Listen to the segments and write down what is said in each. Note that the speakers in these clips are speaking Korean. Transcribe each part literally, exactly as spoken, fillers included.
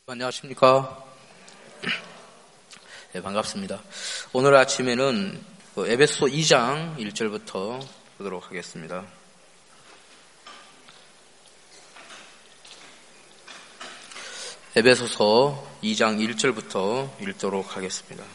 안녕하십니까. 네, 반갑습니다. 오늘 아침에는 에베소 이 장 일 절부터 보도록 하겠습니다. 에베소서 이 장 일 절부터 읽도록 하겠습니다.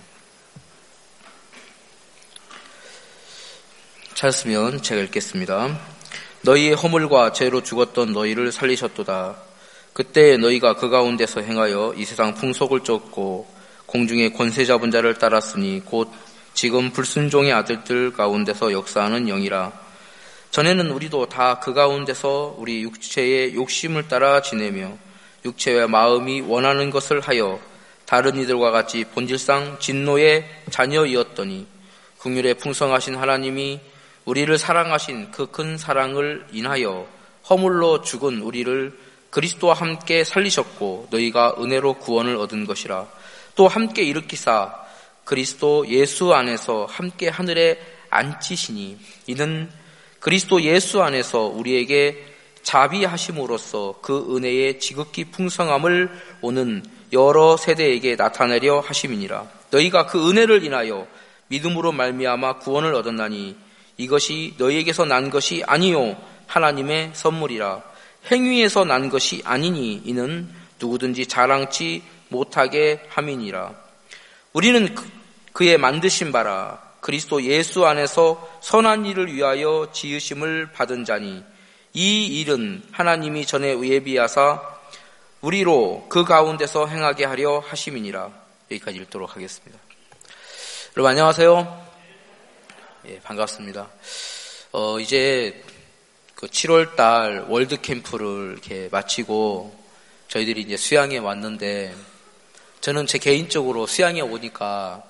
찾았으면 제가 읽겠습니다. 너희의 허물과 죄로 죽었던 너희를 살리셨도다. 그때 너희가 그 가운데서 행하여 이 세상 풍속을 쫓고 공중의 권세 잡은 자를 따랐으니 곧 지금 불순종의 아들들 가운데서 역사하는 영이라. 전에는 우리도 다 그 가운데서 우리 육체의 욕심을 따라 지내며 육체와 마음이 원하는 것을 하여 다른 이들과 같이 본질상 진노의 자녀이었더니 긍휼에 풍성하신 하나님이 우리를 사랑하신 그 큰 사랑을 인하여 허물로 죽은 우리를 그리스도와 함께 살리셨고 너희가 은혜로 구원을 얻은 것이라. 또 함께 일으키사 그리스도 예수 안에서 함께 하늘에 앉히시니 이는 그리스도 예수 안에서 우리에게 자비하심으로써 그 은혜의 지극히 풍성함을 오는 여러 세대에게 나타내려 하심이니라. 너희가 그 은혜를 인하여 믿음으로 말미암아 구원을 얻었나니 이것이 너희에게서 난 것이 아니요 하나님의 선물이라. 행위에서 난 것이 아니니 이는 누구든지 자랑치 못하게 함이니라. 우리는 그, 그의 만드신 바라 그리스도 예수 안에서 선한 일을 위하여 지으심을 받은 자니 이 일은 하나님이 전에 예비하사 우리로 그 가운데서 행하게 하려 하심이니라. 여기까지 읽도록 하겠습니다. 여러분 안녕하세요. 예, 반갑습니다. 어, 이제 그 칠월 달 월드 캠프를 이렇게 마치고 저희들이 이제 수양에 왔는데 저는 제 개인적으로 수양에 오니까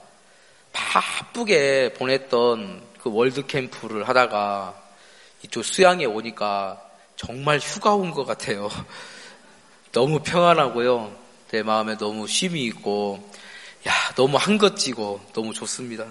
바쁘게 보냈던 그 월드 캠프를 하다가 이쪽 수양에 오니까 정말 휴가 온 것 같아요. 너무 평안하고요. 내 마음에 너무 쉼이 있고, 야, 너무 한것지고 너무 좋습니다.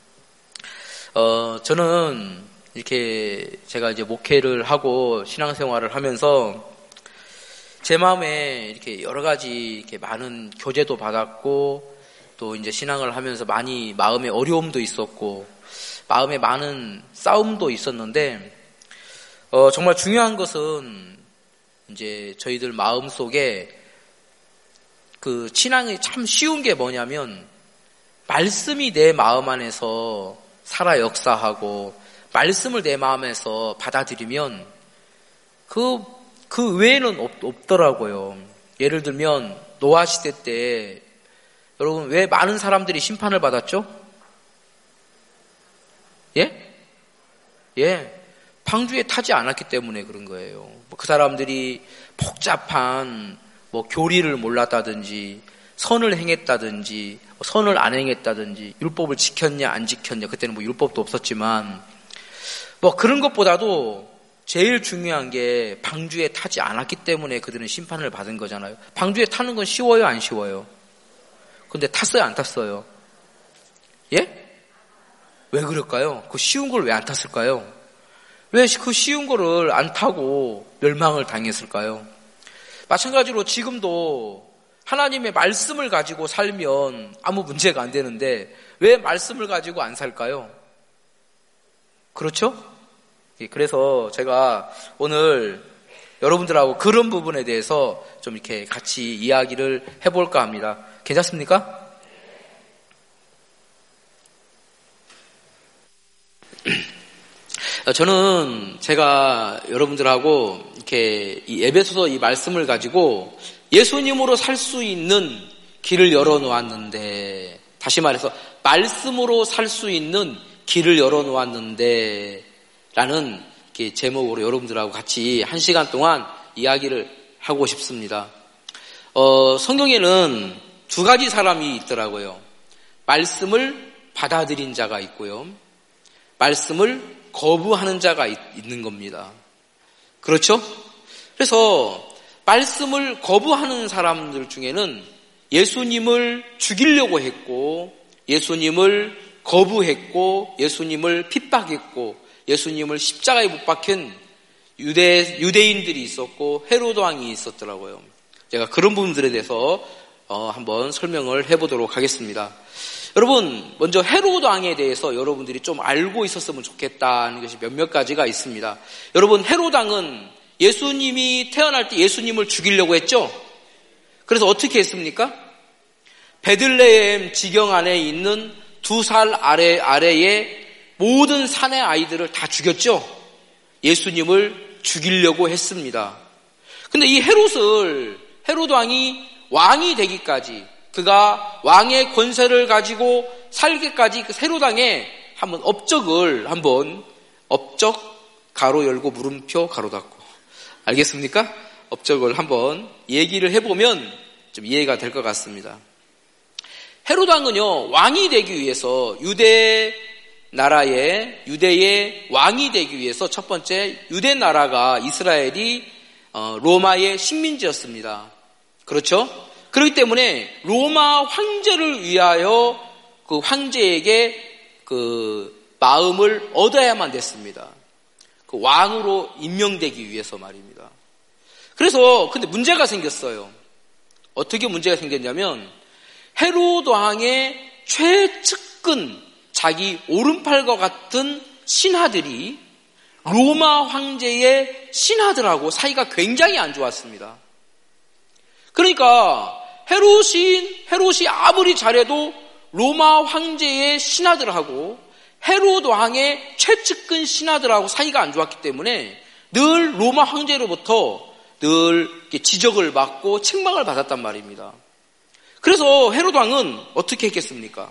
어, 저는 이렇게 제가 이제 목회를 하고 신앙생활을 하면서 제 마음에 이렇게 여러 가지 이렇게 많은 교제도 받았고 또 이제 신앙을 하면서 많이 마음에 어려움도 있었고 마음에 많은 싸움도 있었는데 어, 정말 중요한 것은 이제 저희들 마음 속에 그 신앙이 참 쉬운 게 뭐냐면 말씀이 내 마음 안에서 살아 역사하고 말씀을 내 마음에서 받아들이면 그, 그 외에는 없, 없더라고요. 예를 들면 노아 시대 때 여러분 왜 많은 사람들이 심판을 받았죠? 예? 예. 방주에 타지 않았기 때문에 그런 거예요. 그 사람들이 복잡한 뭐 교리를 몰랐다든지 선을 행했다든지 선을 안 행했다든지 율법을 지켰냐 안 지켰냐 그때는 뭐 율법도 없었지만 뭐 그런 것보다도 제일 중요한 게 방주에 타지 않았기 때문에 그들은 심판을 받은 거잖아요. 방주에 타는 건 쉬워요 안 쉬워요? 근데 탔어요 안 탔어요? 예? 왜 그럴까요? 그 쉬운 걸 왜 안 탔을까요? 왜 그 쉬운 거를 안 타고 멸망을 당했을까요? 마찬가지로 지금도 하나님의 말씀을 가지고 살면 아무 문제가 안 되는데 왜 말씀을 가지고 안 살까요? 그렇죠? 그래서 제가 오늘 여러분들하고 그런 부분에 대해서 좀 이렇게 같이 이야기를 해볼까 합니다. 괜찮습니까? 저는 제가 여러분들하고 이렇게 이 에베소서 이 말씀을 가지고 예수님으로 살 수 있는 길을 열어놓았는데, 다시 말해서 말씀으로 살 수 있는 길을 열어놓았는데 라는 제목으로 여러분들하고 같이 한 시간 동안 이야기를 하고 싶습니다. 어, 성경에는 두 가지 사람이 있더라고요. 말씀을 받아들인 자가 있고요. 말씀을 거부하는 자가 있, 있는 겁니다. 그렇죠? 그래서 말씀을 거부하는 사람들 중에는 예수님을 죽이려고 했고 예수님을 거부했고 예수님을 핍박했고 예수님을 십자가에 못 박힌 유대, 유대인들이 있었고 헤로드 왕이 있었더라고요. 제가 그런 부분들에 대해서 어, 한번 설명을 해보도록 하겠습니다. 여러분, 먼저 헤로드 왕에 대해서 여러분들이 좀 알고 있었으면 좋겠다는 것이 몇몇 가지가 있습니다. 여러분, 헤로드 왕은 예수님이 태어날 때 예수님을 죽이려고 했죠? 그래서 어떻게 했습니까? 베들레헴 지경 안에 있는 두 살 아래, 아래의 모든 산의 아이들을 다 죽였죠? 예수님을 죽이려고 했습니다. 근데 이 헤롯을, 헤로드 왕이 왕이 되기까지, 그가 왕의 권세를 가지고 살기까지 그 헤로드 왕의 한번 업적을 한번, 업적, 가로 열고 물음표 가로 닫고. 알겠습니까? 업적을 한번 얘기를 해보면 좀 이해가 될 것 같습니다. 헤로드 왕은요, 왕이 되기 위해서 유대 나라의, 유대의 왕이 되기 위해서 첫 번째 유대 나라가 이스라엘이 로마의 식민지였습니다. 그렇죠? 그렇기 때문에 로마 황제를 위하여 그 황제에게 그 마음을 얻어야만 됐습니다. 그 왕으로 임명되기 위해서 말입니다. 그래서 근데 문제가 생겼어요. 어떻게 문제가 생겼냐면 헤로드 왕의 최측근 자기 오른팔과 같은 신하들이 로마 황제의 신하들하고 사이가 굉장히 안 좋았습니다. 그러니까 헤롯이 헤롯이 아무리 잘해도 로마 황제의 신하들하고 헤로드 왕의 최측근 신하들하고 사이가 안 좋았기 때문에 늘 로마 황제로부터 늘 지적을 받고 책망을 받았단 말입니다. 그래서 헤로드 왕은 어떻게 했겠습니까?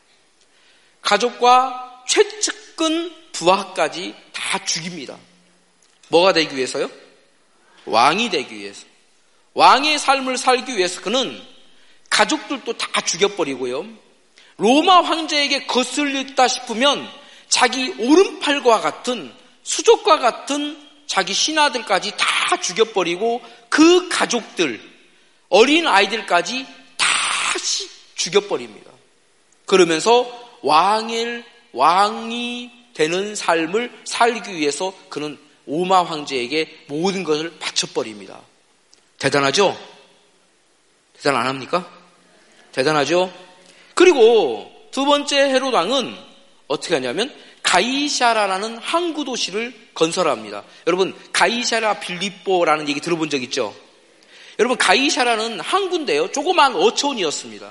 가족과 최측근 부하까지 다 죽입니다. 뭐가 되기 위해서요? 왕이 되기 위해서. 왕의 삶을 살기 위해서 그는 가족들도 다 죽여버리고요. 로마 황제에게 거슬렸다 싶으면 자기 오른팔과 같은 수족과 같은 자기 신하들까지 다 죽여버리고 그 가족들, 어린 아이들까지 다 죽여버립니다. 그러면서 왕일, 왕이 되는 삶을 살기 위해서 그는 로마 황제에게 모든 것을 바쳐버립니다. 대단하죠? 대단 안 합니까? 대단하죠? 그리고 두 번째 헤로드 왕은 어떻게 하냐면 가이사라라는 항구 도시를 건설합니다. 여러분, 가이사라 빌립보라는 얘기 들어본 적 있죠? 여러분, 가이사라는 항구인데요, 조그만 어촌이었습니다.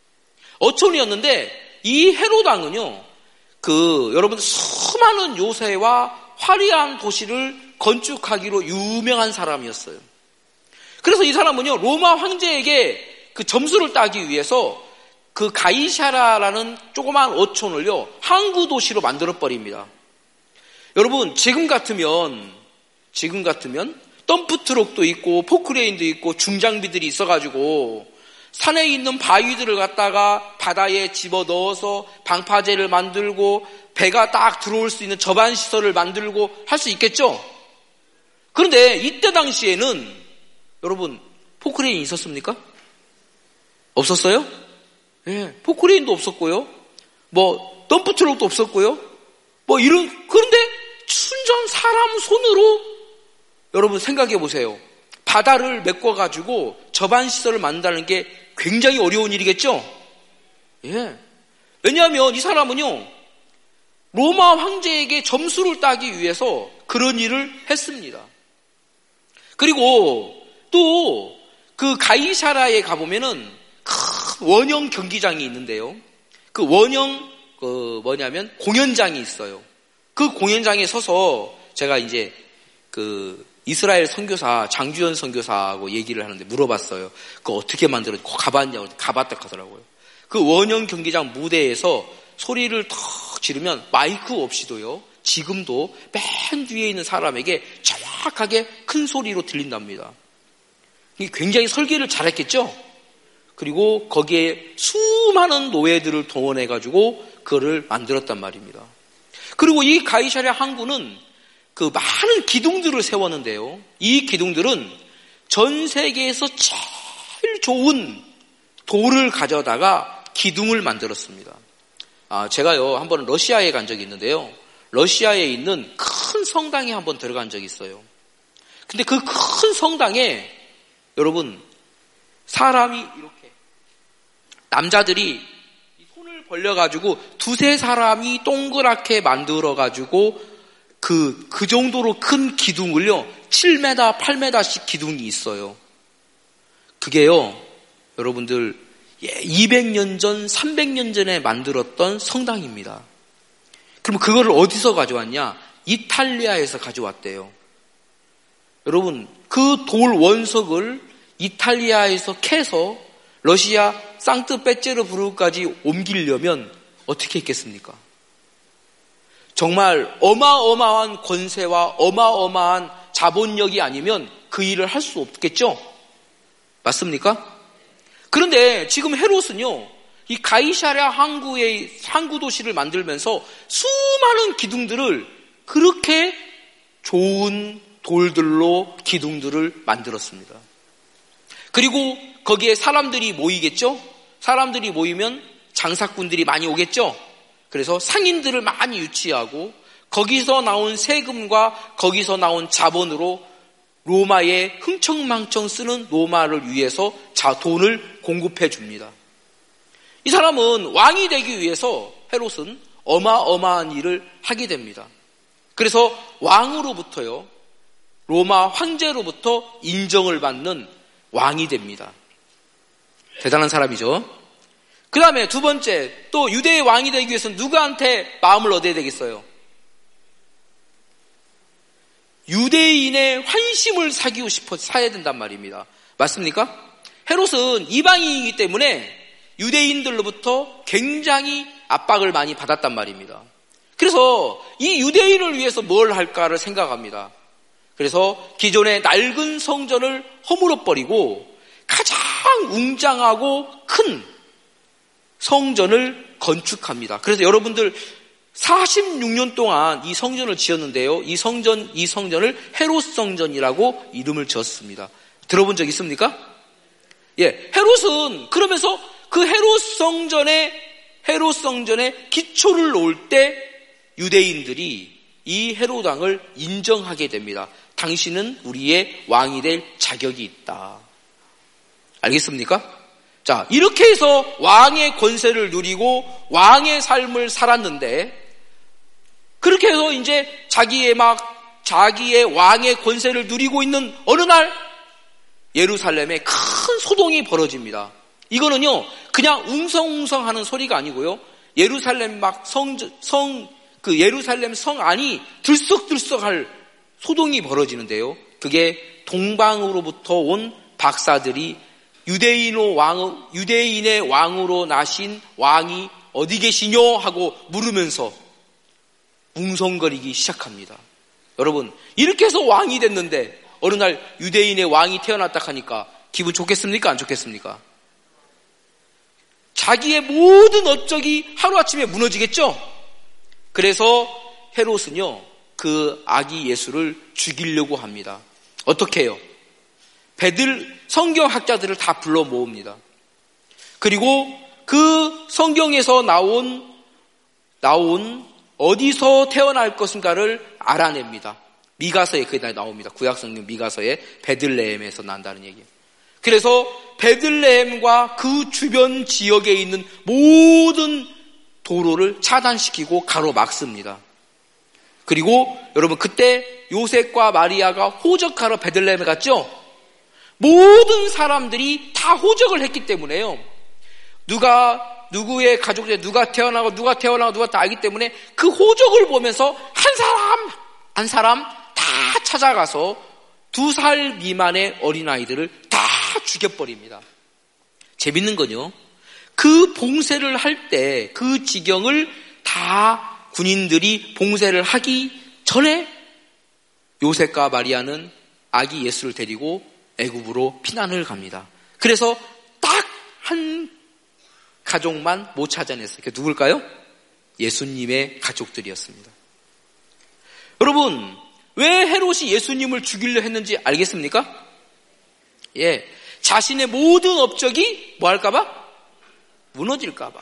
어촌이었는데 이 헤로드 왕은요, 그 여러분 수많은 요새와 화려한 도시를 건축하기로 유명한 사람이었어요. 그래서 이 사람은요, 로마 황제에게 그 점수를 따기 위해서 그 가이사라라는 조그만 어촌을요, 항구 도시로 만들어 버립니다. 여러분, 지금 같으면 지금 같으면 덤프트럭도 있고 포크레인도 있고 중장비들이 있어가지고 산에 있는 바위들을 갖다가 바다에 집어넣어서 방파제를 만들고 배가 딱 들어올 수 있는 저반시설을 만들고 할 수 있겠죠? 그런데 이때 당시에는 여러분, 포크레인이 있었습니까? 없었어요? 예, 포크레인도 없었고요. 뭐 덤프트럭도 없었고요. 뭐 이런, 그런데 순전 사람 손으로 여러분 생각해 보세요. 바다를 메꿔가지고 저반시설을 만든다는 게 굉장히 어려운 일이겠죠? 예. 왜냐하면 이 사람은요, 로마 황제에게 점수를 따기 위해서 그런 일을 했습니다. 그리고 또 그 가이사라에 가보면은 큰 원형 경기장이 있는데요. 그 원형, 그 뭐냐면 공연장이 있어요. 그 공연장에 서서 제가 이제 그 이스라엘 선교사 장주현 선교사하고 얘기를 하는데 물어봤어요. 그거 어떻게 만들었지? 가봤냐고. 가봤다 하더라고요. 그 원형 경기장 무대에서 소리를 턱 지르면 마이크 없이도요, 지금도 맨 뒤에 있는 사람에게 정확하게 큰 소리로 들린답니다. 굉장히 설계를 잘했겠죠? 그리고 거기에 수많은 노예들을 동원해가지고 그거를 만들었단 말입니다. 그리고 이 가이사랴 항구는 그 많은 기둥들을 세웠는데요, 이 기둥들은 전 세계에서 제일 좋은 돌을 가져다가 기둥을 만들었습니다. 아, 제가요 한번 러시아에 간 적이 있는데요, 러시아에 있는 큰 성당에 한번 들어간 적이 있어요. 근데 그 큰 성당에 여러분 사람이 이렇게 남자들이 손을 벌려가지고 두세 사람이 동그랗게 만들어가지고 그, 그 정도로 큰 기둥을요, 칠 미터, 팔 미터씩 기둥이 있어요. 그게요, 여러분들, 이백 년 전, 삼백 년 전에 만들었던 성당입니다. 그럼 그거를 어디서 가져왔냐? 이탈리아에서 가져왔대요. 여러분, 그 돌 원석을 이탈리아에서 캐서 러시아 상트페테르부르크까지 옮기려면 어떻게 했겠습니까? 정말 어마어마한 권세와 어마어마한 자본력이 아니면 그 일을 할 수 없겠죠? 맞습니까? 그런데 지금 헤롯은요, 이 가이사랴 항구의 항구 도시를 만들면서 수많은 기둥들을 그렇게 좋은 돌들로 기둥들을 만들었습니다. 그리고 거기에 사람들이 모이겠죠? 사람들이 모이면 장사꾼들이 많이 오겠죠? 그래서 상인들을 많이 유치하고 거기서 나온 세금과 거기서 나온 자본으로 로마에 흥청망청 쓰는 로마를 위해서 자 돈을 공급해 줍니다. 이 사람은 왕이 되기 위해서 헤롯은 어마어마한 일을 하게 됩니다. 그래서 왕으로부터요, 로마 황제로부터 인정을 받는 왕이 됩니다. 대단한 사람이죠. 그 다음에 두 번째, 또 유대의 왕이 되기 위해서는 누구한테 마음을 얻어야 되겠어요? 유대인의 환심을 사기고 싶어 사야 된단 말입니다. 맞습니까? 헤롯은 이방인이기 때문에 유대인들로부터 굉장히 압박을 많이 받았단 말입니다. 그래서 이 유대인을 위해서 뭘 할까를 생각합니다. 그래서 기존의 낡은 성전을 허물어버리고 가장 웅장하고 큰 성전을 건축합니다. 그래서 여러분들 사십육 년 동안 이 성전을 지었는데요. 이 성전, 이 성전을 헤롯 성전이라고 이름을 지었습니다. 들어본 적 있습니까? 예, 헤롯은 그러면서 그 헤롯 성전에, 헤롯 성전에 기초를 놓을 때 유대인들이 이 헤롯 왕을 인정하게 됩니다. 당신은 우리의 왕이 될 자격이 있다. 알겠습니까? 자, 이렇게 해서 왕의 권세를 누리고 왕의 삶을 살았는데, 그렇게 해서 이제 자기의 막, 자기의 왕의 권세를 누리고 있는 어느 날, 예루살렘에 큰 소동이 벌어집니다. 이거는요, 그냥 웅성웅성 하는 소리가 아니고요, 예루살렘 막 성, 성, 그 예루살렘 성 안이 들썩들썩 할 소동이 벌어지는데요. 그게 동방으로부터 온 박사들이 유대인의 왕, 유대인의 왕으로 나신 왕이 어디 계시뇨? 하고 물으면서 웅성거리기 시작합니다. 여러분, 이렇게 해서 왕이 됐는데 어느 날 유대인의 왕이 태어났다 하니까 기분 좋겠습니까? 안 좋겠습니까? 자기의 모든 업적이 하루아침에 무너지겠죠? 그래서 헤롯은요, 그 아기 예수를 죽이려고 합니다. 어떻게 해요? 배들, 성경학자들을 다 불러 모읍니다. 그리고 그 성경에서 나온, 나온 어디서 태어날 것인가를 알아냅니다. 미가서에 그게 나옵니다. 구약성경 미가서에 베들레헴에서 난다는 얘기예요. 그래서 베들레헴과 그 주변 지역에 있는 모든 도로를 차단시키고 가로막습니다. 그리고 여러분, 그때 요셉과 마리아가 호적하러 베들레헴에 갔죠? 모든 사람들이 다 호적을 했기 때문에요. 누가, 누구의 가족 중에 누가 태어나고 누가 태어나고 누가 다 알기 때문에 그 호적을 보면서 한 사람, 한 사람 다 찾아가서 두 살 미만의 어린아이들을 다 죽여버립니다. 재밌는 건요, 그 봉쇄를 할 때 그 지경을 다 군인들이 봉쇄를 하기 전에 요셉과 마리아는 아기 예수를 데리고 애굽으로 피난을 갑니다. 그래서 딱 한 가족만 못 찾아냈어요. 그게 누굴까요? 예수님의 가족들이었습니다. 여러분, 왜 헤롯이 예수님을 죽이려 했는지 알겠습니까? 예, 자신의 모든 업적이 뭐 할까봐? 무너질까봐.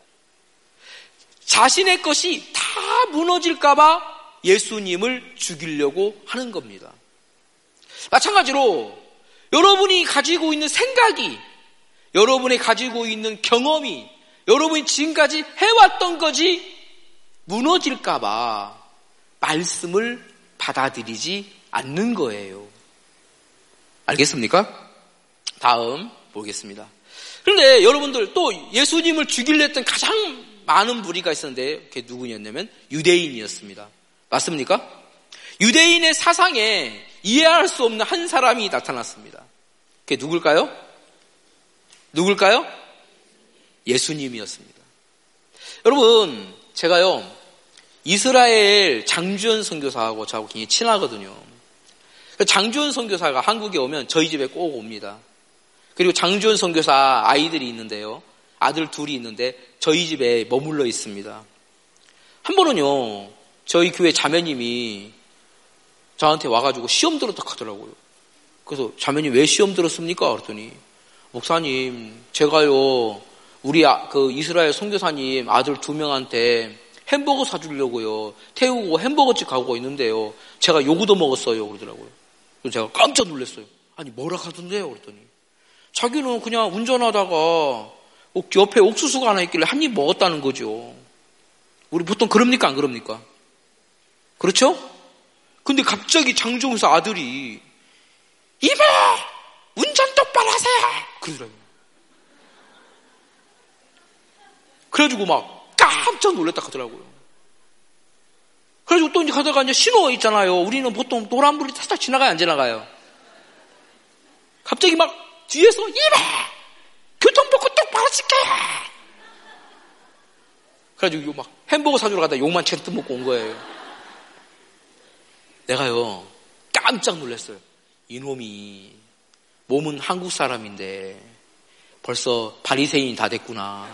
자신의 것이 다 무너질까봐 예수님을 죽이려고 하는 겁니다. 마찬가지로 여러분이 가지고 있는 생각이, 여러분이 가지고 있는 경험이 여러분이 지금까지 해왔던 것이 무너질까봐 말씀을 받아들이지 않는 거예요. 알겠습니까? 다음 보겠습니다. 그런데 여러분들 또 예수님을 죽이려 했던 가장 많은 무리가 있었는데 그게 누구였냐면 유대인이었습니다. 맞습니까? 유대인의 사상에 이해할 수 없는 한 사람이 나타났습니다. 그게 누굴까요? 누굴까요? 예수님이었습니다. 여러분, 제가요 이스라엘 장주현 선교사하고 저하고 굉장히 친하거든요. 장주현 선교사가 한국에 오면 저희 집에 꼭 옵니다. 그리고 장주현 선교사 아이들이 있는데요, 아들 둘이 있는데 저희 집에 머물러 있습니다. 한 번은요 저희 교회 자매님이 저한테 와가지고 시험 들었다 하더라고요. 그래서 자매님 왜 시험 들었습니까? 그랬더니 목사님 제가요 우리 아, 그 이스라엘 선교사님 아들 두 명한테 햄버거 사주려고요 태우고 햄버거집 가고 있는데요 제가 요구도 먹었어요 그러더라고요. 그래서 제가 깜짝 놀랐어요. 아니 뭐라 하던데요? 그랬더니 자기는 그냥 운전하다가 옆에 옥수수가 하나 있길래 한 입 먹었다는 거죠. 우리 보통 그럽니까 안 그럽니까? 그렇죠? 근데 갑자기 장종사 아들이 이모 운전 똑바로 하세요 그러더라고요. 그래가지고 막 깜짝 놀랐다 하더라고요. 그래가지고 또 이제 가다가 이제 신호 있잖아요. 우리는 보통 노란불이 살짝 지나가요 안 지나가요? 갑자기 막 뒤에서 이모 교통법규 똑바로 지켜요. 그래가지고 막 햄버거 사주러 가다 욕만 채뜩 먹고 온 거예요. 내가요 깜짝 놀랐어요. 이놈이 몸은 한국 사람인데 벌써 바리새인이 다 됐구나.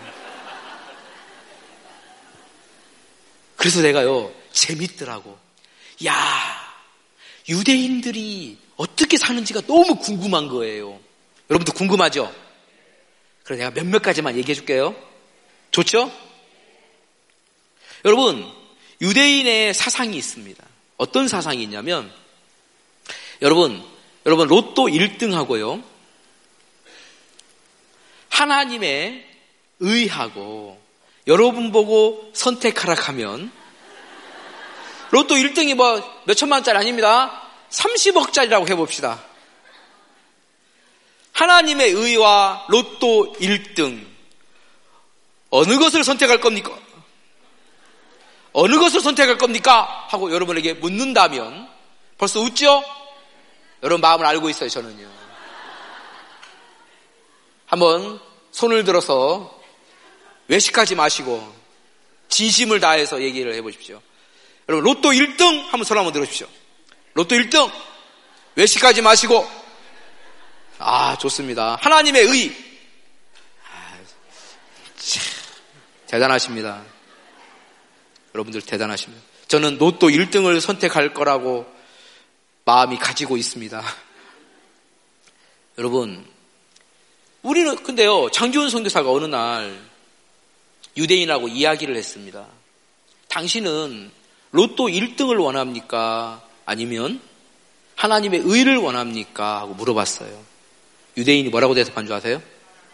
그래서 내가요 재밌더라고. 야, 유대인들이 어떻게 사는지가 너무 궁금한 거예요. 여러분도 궁금하죠? 그래서 내가 몇몇 가지만 얘기해 줄게요. 좋죠? 여러분, 유대인의 사상이 있습니다. 어떤 사상이 있냐면, 여러분, 여러분 로또 일 등하고요, 하나님의 의하고 여러분 보고 선택하라 하면, 로또 일 등이 뭐 몇천만 원짜리 아닙니다. 삼십억짜리라고 해봅시다. 하나님의 의와 로또 일 등 어느 것을 선택할 겁니까? 어느 것을 선택할 겁니까? 하고 여러분에게 묻는다면 벌써 웃죠? 여러분 마음을 알고 있어요. 저는요. 한번 손을 들어서 외식하지 마시고 진심을 다해서 얘기를 해보십시오. 여러분 로또 일 등 한번 손 한번 들어주십시오. 로또 일 등 외식하지 마시고, 아 좋습니다. 하나님의 의, 아, 참, 대단하십니다. 여러분들 대단하십니다. 저는 로또 일 등을 선택할 거라고 마음이 가지고 있습니다. 여러분, 우리는 근데요 장주훈 선교사가 어느 날 유대인하고 이야기를 했습니다. 당신은 로또 일 등을 원합니까? 아니면 하나님의 의를 원합니까? 하고 물어봤어요. 유대인이 뭐라고 대답한 줄 아세요?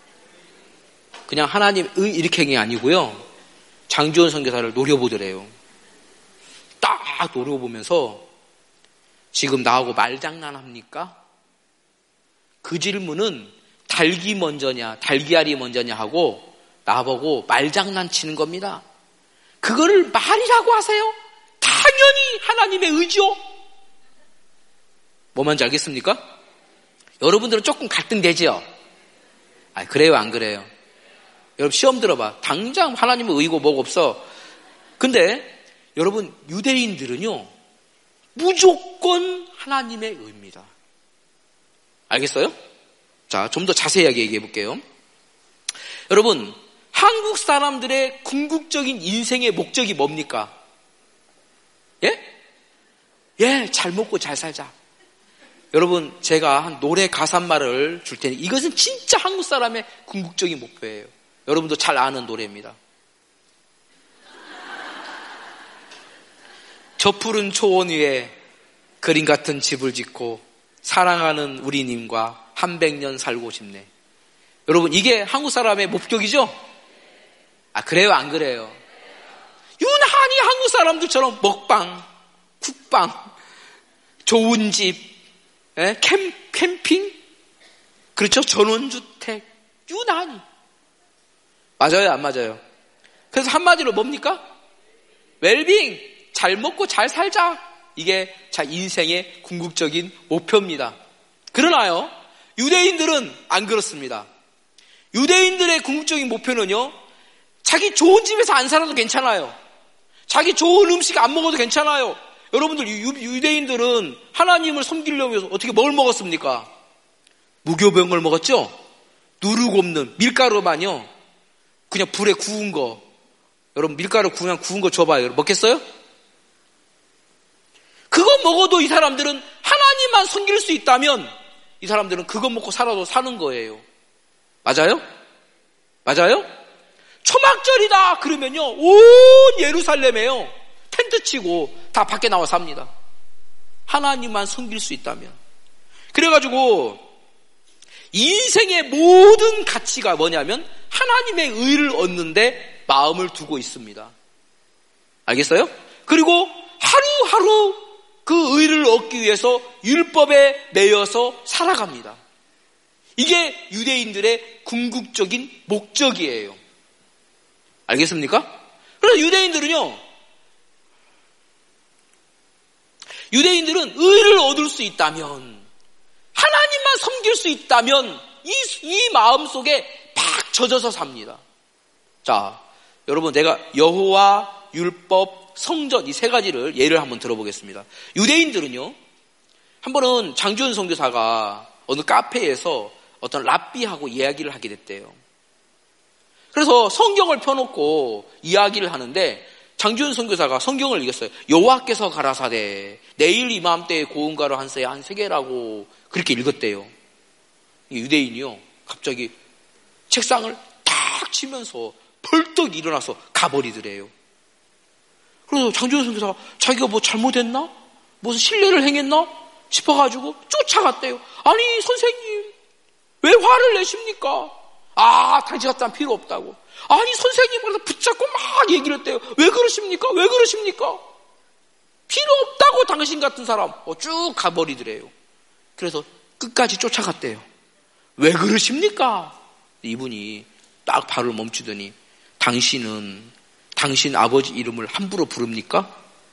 그냥 하나님의 의 이렇게 한 게 아니고요, 장주원 선교사를 노려보더래요. 딱 노려보면서 지금 나하고 말장난합니까? 그 질문은 닭이 먼저냐 달걀이 먼저냐 하고 나보고 말장난치는 겁니다. 그거를 말이라고 하세요? 당연히 하나님의 의죠. 뭐 말인지 알겠습니까? 여러분들은 조금 갈등되죠? 아, 그래요 안 그래요? 여러분 시험 들어봐. 당장 하나님의 의고 뭐가 없어. 근데 여러분 유대인들은요 무조건 하나님의 의입니다. 알겠어요? 자, 좀 더 자세하게 얘기해 볼게요. 여러분, 한국 사람들의 궁극적인 인생의 목적이 뭡니까? 예? 예, 잘 먹고 잘 살자. 여러분, 제가 한 노래 가사말을 줄 테니 이것은 진짜 한국 사람의 궁극적인 목표예요. 여러분도 잘 아는 노래입니다. 저 푸른 초원 위에 그림 같은 집을 짓고 사랑하는 우리님과 한 백 년 살고 싶네. 여러분, 이게 한국 사람의 목적이죠? 아, 그래요? 안 그래요? 유난히 한국 사람들처럼 먹방, 국방, 좋은 집, 에? 캠, 캠핑, 그렇죠? 전원주택, 유난히. 맞아요? 안 맞아요? 그래서 한마디로 뭡니까? 웰빙, 잘 먹고 잘 살자. 이게 자 인생의 궁극적인 목표입니다. 그러나요, 유대인들은 안 그렇습니다. 유대인들의 궁극적인 목표는요, 자기 좋은 집에서 안 살아도 괜찮아요. 자기 좋은 음식 안 먹어도 괜찮아요. 여러분들, 유, 유대인들은 하나님을 섬기려고 해서 어떻게 뭘 먹었습니까? 무교병을 먹었죠? 누르고 없는 밀가루만요, 그냥 불에 구운 거. 여러분, 밀가루 그냥 구운 거 줘봐요. 먹겠어요? 그거 먹어도 이 사람들은 하나님만 섬길 수 있다면 이 사람들은 그거 먹고 살아도 사는 거예요. 맞아요? 맞아요? 초막절이다 그러면요, 온 예루살렘에요 텐트 치고 다 밖에 나와 삽니다. 하나님만 섬길 수 있다면. 그래가지고 인생의 모든 가치가 뭐냐면 하나님의 의를 얻는데 마음을 두고 있습니다. 알겠어요? 그리고 하루하루 그 의를 얻기 위해서 율법에 매여서 살아갑니다. 이게 유대인들의 궁극적인 목적이에요. 알겠습니까? 그래서 유대인들은요, 유대인들은 의를 얻을 수 있다면, 하나님만 섬길 수 있다면 이, 이 마음속에 팍 젖어서 삽니다. 자, 여러분, 내가 여호와, 율법, 성전 이 세 가지를 예를 한번 들어보겠습니다. 유대인들은요, 한 번은 장주현 선교사가 어느 카페에서 어떤 랍비하고 이야기를 하게 됐대요. 그래서 성경을 펴놓고 이야기를 하는데 장주현 선교사가 성경을 읽었어요. 여호와께서 가라사대 내일 이맘때에 고운가루 한 세에 한 세 개라고 그렇게 읽었대요. 유대인이요, 갑자기 책상을 탁 치면서 벌떡 일어나서 가버리더래요. 그래서 장주현 선교사가 자기가 뭐 잘못했나? 무슨 실례를 행했나? 싶어가지고 쫓아갔대요. 아니 선생님, 왜 화를 내십니까? 아, 당신 같은 필요 없다고. 아니 선생님, 그래서 붙잡고 막 얘기를 했대요. 왜 그러십니까? 왜 그러십니까? 필요 없다고 당신 같은 사람. 어, 쭉 가버리더래요. 그래서 끝까지 쫓아갔대요. 왜 그러십니까? 이분이 딱 발을 멈추더니, 당신은 당신 아버지 이름을 함부로 부릅니까?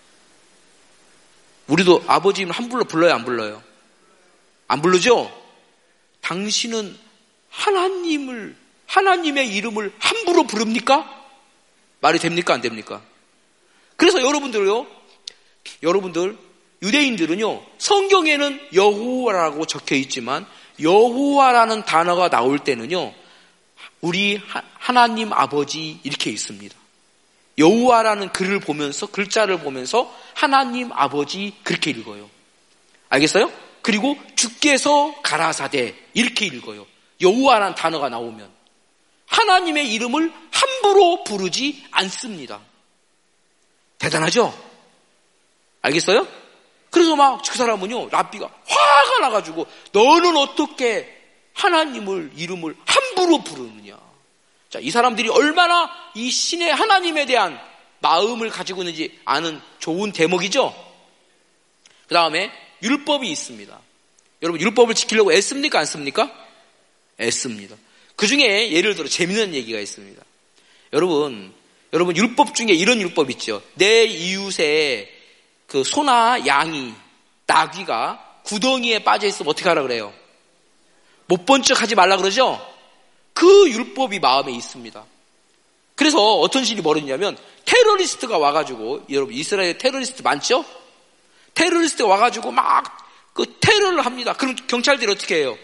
우리도 아버지 이름 함부로 불러요, 안 불러요? 안 부르죠? 당신은 하나님을, 하나님의 이름을 함부로 부릅니까? 말이 됩니까? 안 됩니까? 그래서 여러분들요, 여러분들, 유대인들은요, 성경에는 여호와라고 적혀 있지만, 여호와라는 단어가 나올 때는요, 우리 하나님 아버지 이렇게 있습니다. 여호와라는 글을 보면서, 글자를 보면서 하나님 아버지 그렇게 읽어요. 알겠어요? 그리고 주께서 가라사대 이렇게 읽어요. 여호와라는 단어가 나오면 하나님의 이름을 함부로 부르지 않습니다. 대단하죠? 알겠어요? 그래서 막 그 사람은요, 랍비가 화가 나가지고 너는 어떻게 하나님을 이름을 함부로 부르느냐. 자, 이 사람들이 얼마나 이 신의 하나님에 대한 마음을 가지고 있는지 아는 좋은 대목이죠. 그 다음에 율법이 있습니다. 여러분, 율법을 지키려고 애씁니까? 안 씁니까? 애씁니다. 그 중에 예를 들어 재미있는 얘기가 있습니다. 여러분, 여러분 율법 중에 이런 율법 있죠. 내 이웃의 그 소나 양이, 나귀가 구덩이에 빠져 있으면 어떻게 하라 그래요? 못 본 척 하지 말라 그러죠? 그 율법이 마음에 있습니다. 그래서 어떤 일이 벌어지냐면, 테러리스트가 와가지고, 여러분 이스라엘 테러리스트 많죠? 테러리스트가 와가지고 막 그 테러를 합니다. 그럼 경찰들이 어떻게 해요?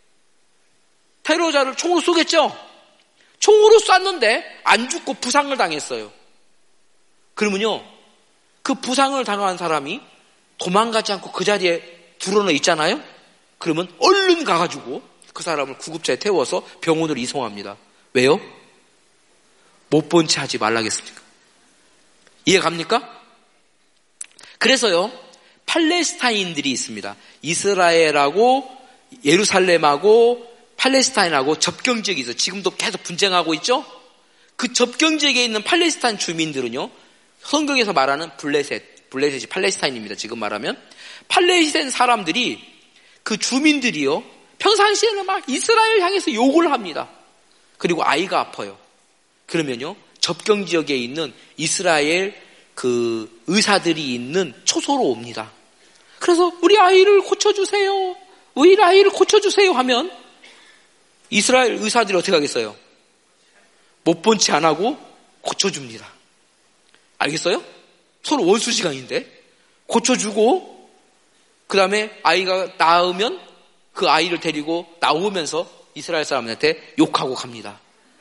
테러자를 총으로 쏘겠죠? 총으로 쐈는데 안 죽고 부상을 당했어요. 그러면요, 그 부상을 당한 사람이 도망가지 않고 그 자리에 드러나 있잖아요? 그러면 얼른 가가지고 그 사람을 구급차에 태워서 병원으로 이송합니다. 왜요? 못 본 채 하지 말라겠습니까? 이해 갑니까? 그래서요, 팔레스타인들이 있습니다. 이스라엘하고 예루살렘하고 팔레스타인하고 접경 지역이 있어. 지금도 계속 분쟁하고 있죠? 그 접경 지역에 있는 팔레스타인 주민들은요, 성경에서 말하는 블레셋, 블레셋이 팔레스타인입니다. 지금 말하면. 팔레스타인 사람들이, 그 주민들이요, 평상시에는 막 이스라엘 향해서 욕을 합니다. 그리고 아이가 아파요. 그러면요, 접경 지역에 있는 이스라엘 그 의사들이 있는 초소로 옵니다. 그래서 우리 아이를 고쳐주세요. 우리 아이를 고쳐주세요 하면 이스라엘 의사들이 어떻게 하겠어요? 못 본 채 안 하고 고쳐줍니다. 알겠어요? 서로 원수지간인데 고쳐주고 그 다음에 아이가 나으면 그 아이를 데리고 나오면서 이스라엘 사람한테 욕하고 갑니다.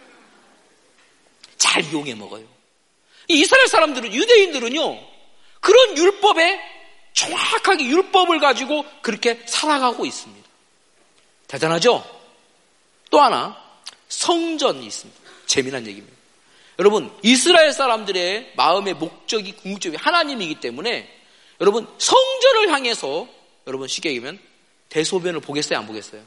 잘 이용해 먹어요. 이스라엘 사람들은, 유대인들은요, 그런 율법에 정확하게 율법을 가지고 그렇게 살아가고 있습니다. 대단하죠? 또 하나, 성전이 있습니다. 재미난 얘기입니다. 여러분, 이스라엘 사람들의 마음의 목적이, 궁극적이 하나님이기 때문에 여러분, 성전을 향해서 여러분 쉽게 얘기하면 대소변을 보겠어요? 안 보겠어요?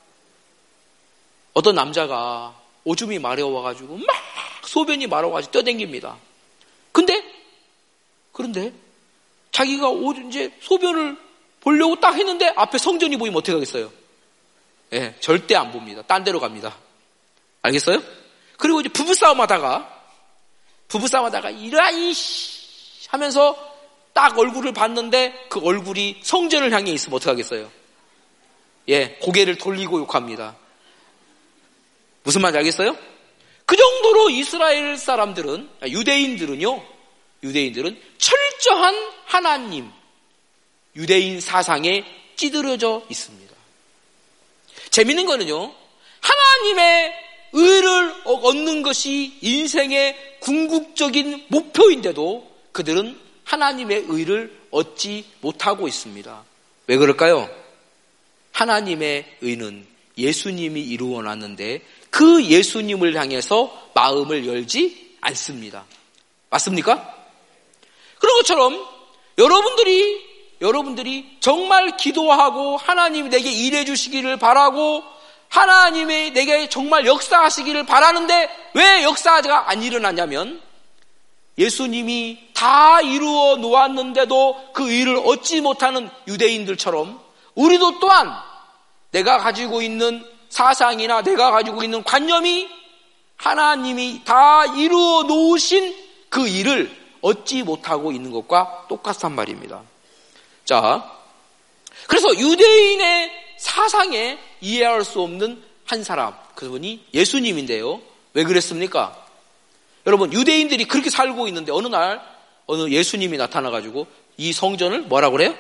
어떤 남자가 오줌이 마려워가지고 막 소변이 마려워가지고 뛰어댕깁니다. 근데 그런데 자기가 오, 이제 소변을 보려고 딱 했는데 앞에 성전이 보이면 어떻게 하겠어요? 예, 절대 안 봅니다. 딴 데로 갑니다. 알겠어요? 그리고 이제 부부싸움 하다가 부부싸움 하다가 이라이 하면서 딱 얼굴을 봤는데 그 얼굴이 성전을 향해 있으면 어떻게 하겠어요? 예, 고개를 돌리고 욕합니다. 무슨 말인지 알겠어요? 그 정도로 이스라엘 사람들은, 유대인들은요, 유대인들은 철저한 하나님, 유대인 사상에 찌들어져 있습니다. 재밌는 거는요, 하나님의 의를 얻는 것이 인생의 궁극적인 목표인데도 그들은 하나님의 의를 얻지 못하고 있습니다. 왜 그럴까요? 하나님의 의는 예수님이 이루어 놨는데 그 예수님을 향해서 마음을 열지 않습니다. 맞습니까? 그런 것처럼 여러분들이 여러분들이 정말 기도하고 하나님이 내게 일해 주시기를 바라고 하나님이 내게 정말 역사하시기를 바라는데 왜 역사가 안 일어나냐면 예수님이 다 이루어 놓았는데도 그 일을 얻지 못하는 유대인들처럼 우리도 또한 내가 가지고 있는 사상이나 내가 가지고 있는 관념이 하나님이 다 이루어 놓으신 그 일을 얻지 못하고 있는 것과 똑같단 말입니다. 자, 그래서 유대인의 사상에 이해할 수 없는 한 사람, 그분이 예수님인데요. 왜 그랬습니까? 여러분, 유대인들이 그렇게 살고 있는데 어느 날 어느 예수님이 나타나가지고 이 성전을 뭐라고 그래요?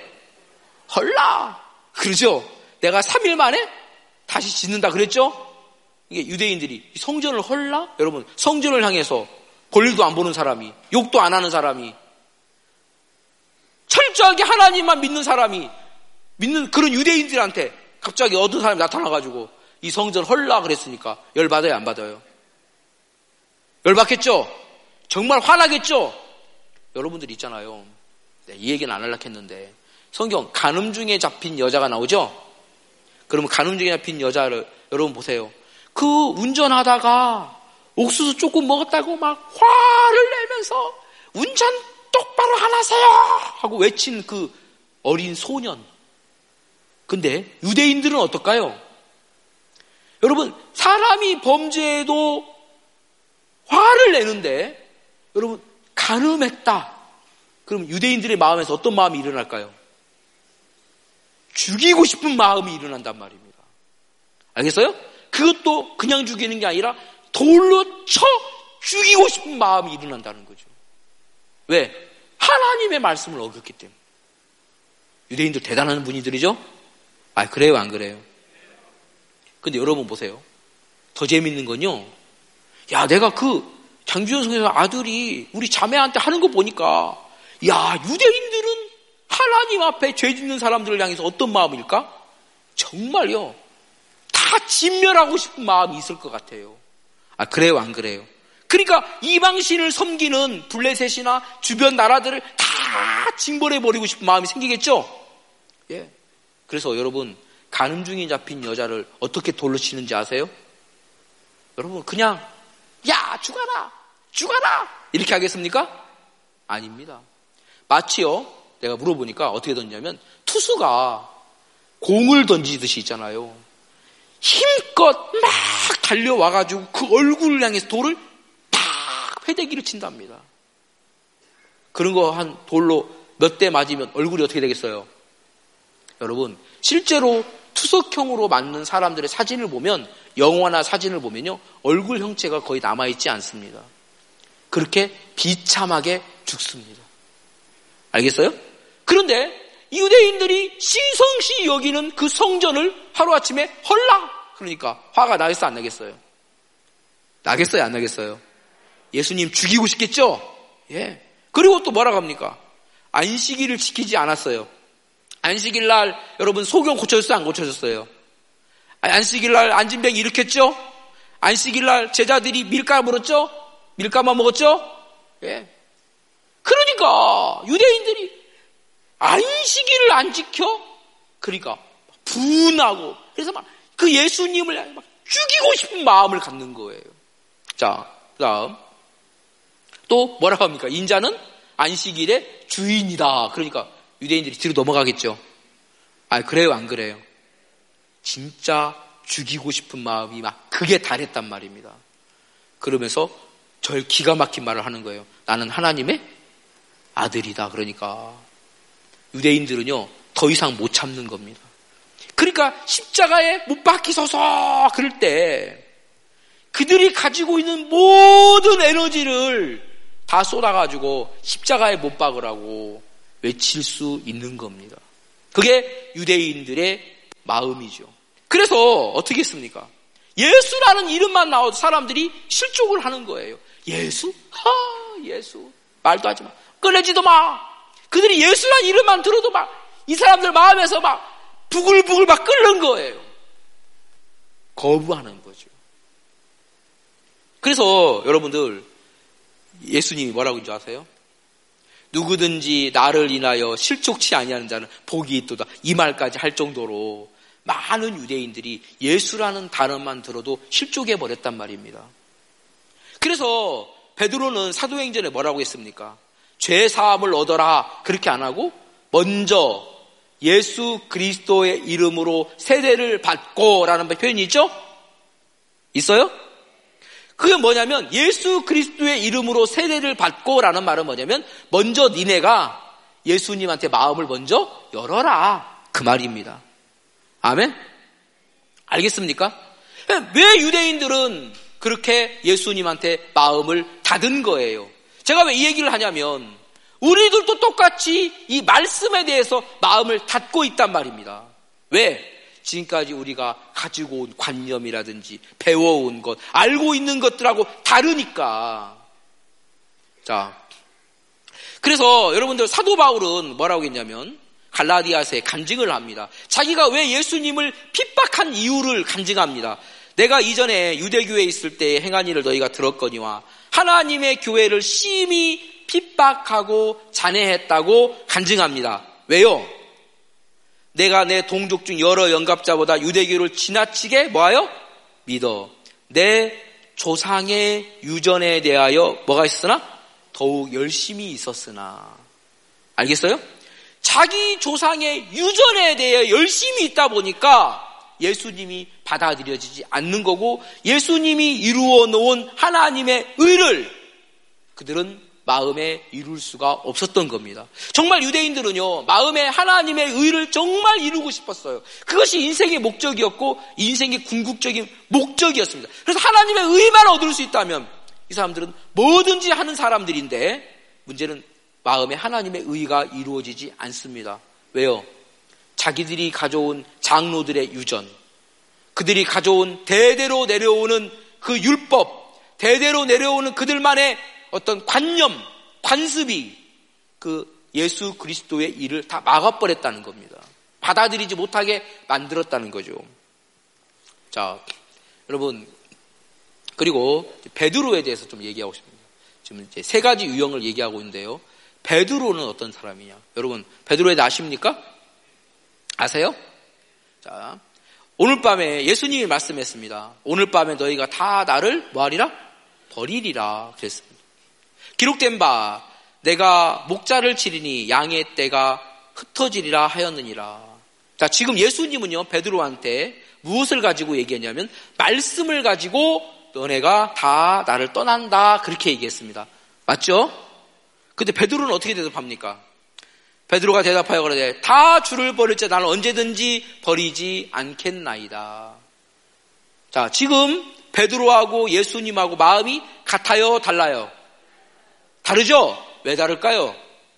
헐라! 그러죠? 내가 삼 일 만에 다시 짓는다 그랬죠? 이게 유대인들이 성전을 헐라? 여러분, 성전을 향해서 볼일도 안 보는 사람이, 욕도 안 하는 사람이, 철저하게 하나님만 믿는 사람이, 믿는 그런 유대인들한테 갑자기 어떤 사람이 나타나가지고 이 성전 헐라 그랬으니까 열받아요, 안 받아요? 열받겠죠? 정말 화나겠죠? 여러분들 있잖아요. 네, 이 얘기는 안 하려고 했는데 성경 간음 중에 잡힌 여자가 나오죠? 그러면 간음 중에 잡힌 여자를 여러분 보세요. 그 운전하다가 옥수수 조금 먹었다고 막 화를 내면서 운전 똑바로 하나세요 하고 외친 그 어린 소년. 근데 유대인들은 어떨까요? 여러분, 사람이 범죄해도 화를 내는데 여러분 간음했다. 그럼 유대인들의 마음에서 어떤 마음이 일어날까요? 죽이고 싶은 마음이 일어난단 말입니다. 알겠어요? 그것도 그냥 죽이는 게 아니라 돌로 쳐 죽이고 싶은 마음이 일어난다는 거죠. 왜? 하나님의 말씀을 어겼기 때문에. 유대인들 대단한 분이들이죠? 아, 그래요, 안 그래요? 근데 여러분 보세요. 더 재밌는 건요. 야, 내가 그 장주현 선생님 아들이 우리 자매한테 하는 거 보니까 야, 유대인들은 하나님 앞에 죄 짓는 사람들을 향해서 어떤 마음일까? 정말요. 다 진멸하고 싶은 마음이 있을 것 같아요. 아, 그래요, 안 그래요? 그러니까 이방신을 섬기는 블레셋이나 주변 나라들을 다 징벌해버리고 싶은 마음이 생기겠죠? 예. 그래서 여러분, 가늠 중에 잡힌 여자를 어떻게 돌로 치는지 아세요? 여러분, 그냥 야 죽어라 죽어라 이렇게 하겠습니까? 아닙니다. 마치요, 내가 물어보니까 어떻게 던지냐면 투수가 공을 던지듯이 있잖아요. 힘껏 막 달려와가지고 그 얼굴을 향해서 돌을 탁 회대기를 친답니다. 그런 거 한 돌로 몇 대 맞으면 얼굴이 어떻게 되겠어요? 여러분, 실제로 투석형으로 맞는 사람들의 사진을 보면, 영화나 사진을 보면요, 얼굴 형체가 거의 남아있지 않습니다. 그렇게 비참하게 죽습니다. 알겠어요? 그런데 유대인들이 시성시 여기는 그 성전을 하루아침에 헐라! 그러니까 화가 나겠어요, 안 나겠어요? 나겠어요, 안 나겠어요? 예수님 죽이고 싶겠죠? 예. 그리고 또 뭐라고 합니까? 안식일을 지키지 않았어요. 안식일 날 여러분 소경 고쳐졌어요, 안 고쳐졌어요? 안식일 날 안진병 일으켰죠? 안식일 날 제자들이 밀가 물었죠? 밀가만 먹었죠? 예. 그러니까 유대인들이 안식일을 안 지켜? 그러니까 분하고, 그래서 막 그 예수님을 막 죽이고 싶은 마음을 갖는 거예요. 자, 그 다음 또 뭐라고 합니까? 인자는 안식일의 주인이다. 그러니까 유대인들이 뒤로 넘어가겠죠. 아, 그래요, 안 그래요? 진짜 죽이고 싶은 마음이 막 극에 달했단 말입니다. 그러면서 절 기가 막힌 말을 하는 거예요. 나는 하나님의 아들이다. 그러니까 유대인들은요 더 이상 못 참는 겁니다. 그러니까 십자가에 못 박히소서 그럴 때 그들이 가지고 있는 모든 에너지를 다 쏟아가지고 십자가에 못 박으라고 외칠 수 있는 겁니다. 그게 유대인들의 마음이죠. 그래서 어떻게 했습니까? 예수라는 이름만 나와도 사람들이 실족을 하는 거예요. 예수? 하, 예수. 말도 하지 마. 꺼내지도 마. 그들이 예수라는 이름만 들어도 막 이 사람들 마음에서 막 부글부글 막 끓는 거예요. 거부하는 거죠. 그래서 여러분들 예수님이 뭐라고 인지 아세요? 누구든지 나를 인하여 실족치 아니하는 자는 복이 있도다. 이 말까지 할 정도로 많은 유대인들이 예수라는 단어만 들어도 실족해 버렸단 말입니다. 그래서 베드로는 사도행전에 뭐라고 했습니까? 죄 사함을 얻어라 그렇게 안 하고 먼저 예수 그리스도의 이름으로 세례를 받고 라는 표현이 있죠? 있어요? 그게 뭐냐면 예수 그리스도의 이름으로 세례를 받고 라는 말은 뭐냐면 먼저 니네가 예수님한테 마음을 먼저 열어라 그 말입니다. 아멘? 알겠습니까? 왜 유대인들은 그렇게 예수님한테 마음을 닫은 거예요? 제가 왜 이 얘기를 하냐면 우리들도 똑같이 이 말씀에 대해서 마음을 닫고 있단 말입니다. 왜? 지금까지 우리가 가지고 온 관념이라든지 배워온 것, 알고 있는 것들하고 다르니까. 자, 그래서 여러분들 사도 바울은 뭐라고 했냐면 갈라디아서에 간증을 합니다. 자기가 왜 예수님을 핍박한 이유를 간증합니다. 내가 이전에 유대교회에 있을 때 행한 일을 너희가 들었거니와 하나님의 교회를 심히 핍박하고 잔해했다고 간증합니다. 왜요? 내가 내 동족 중 여러 영갑자보다 유대교를 지나치게 뭐하여? 믿어. 내 조상의 유전에 대하여 뭐가 있었으나? 더욱 열심히 있었으나. 알겠어요? 자기 조상의 유전에 대해 열심히 있다 보니까 예수님이 받아들여지지 않는 거고 예수님이 이루어 놓은 하나님의 의를 그들은 마음에 이룰 수가 없었던 겁니다. 정말 유대인들은요 마음에 하나님의 의를 정말 이루고 싶었어요. 그것이 인생의 목적이었고 인생의 궁극적인 목적이었습니다. 그래서 하나님의 의만 얻을 수 있다면 이 사람들은 뭐든지 하는 사람들인데 문제는 마음에 하나님의 의가 이루어지지 않습니다. 왜요? 자기들이 가져온 장로들의 유전, 그들이 가져온 대대로 내려오는 그 율법, 대대로 내려오는 그들만의 어떤 관념, 관습이 그 예수 그리스도의 일을 다 막아버렸다는 겁니다. 받아들이지 못하게 만들었다는 거죠. 자, 여러분, 그리고 베드로에 대해서 좀 얘기하고 싶습니다. 지금 이제 세 가지 유형을 얘기하고 있는데요. 베드로는 어떤 사람이냐? 여러분, 베드로에 대해 아십니까? 아세요? 자, 오늘 밤에 예수님이 말씀했습니다. 오늘 밤에 너희가 다 나를 뭐하리라? 버리리라 그랬습니다. 기록된 바 내가 목자를 치리니 양의 떼가 흩어지리라 하였느니라. 자, 지금 예수님은요 베드로한테 무엇을 가지고 얘기했냐면 말씀을 가지고 너네가 다 나를 떠난다 그렇게 얘기했습니다. 맞죠? 근데 베드로는 어떻게 대답합니까? 베드로가 대답하여 그러되 다 주를 버릴지 나는 언제든지 버리지 않겠나이다. 자, 지금 베드로하고 예수님하고 마음이 같아요, 달라요? 다르죠? 왜 다를까요?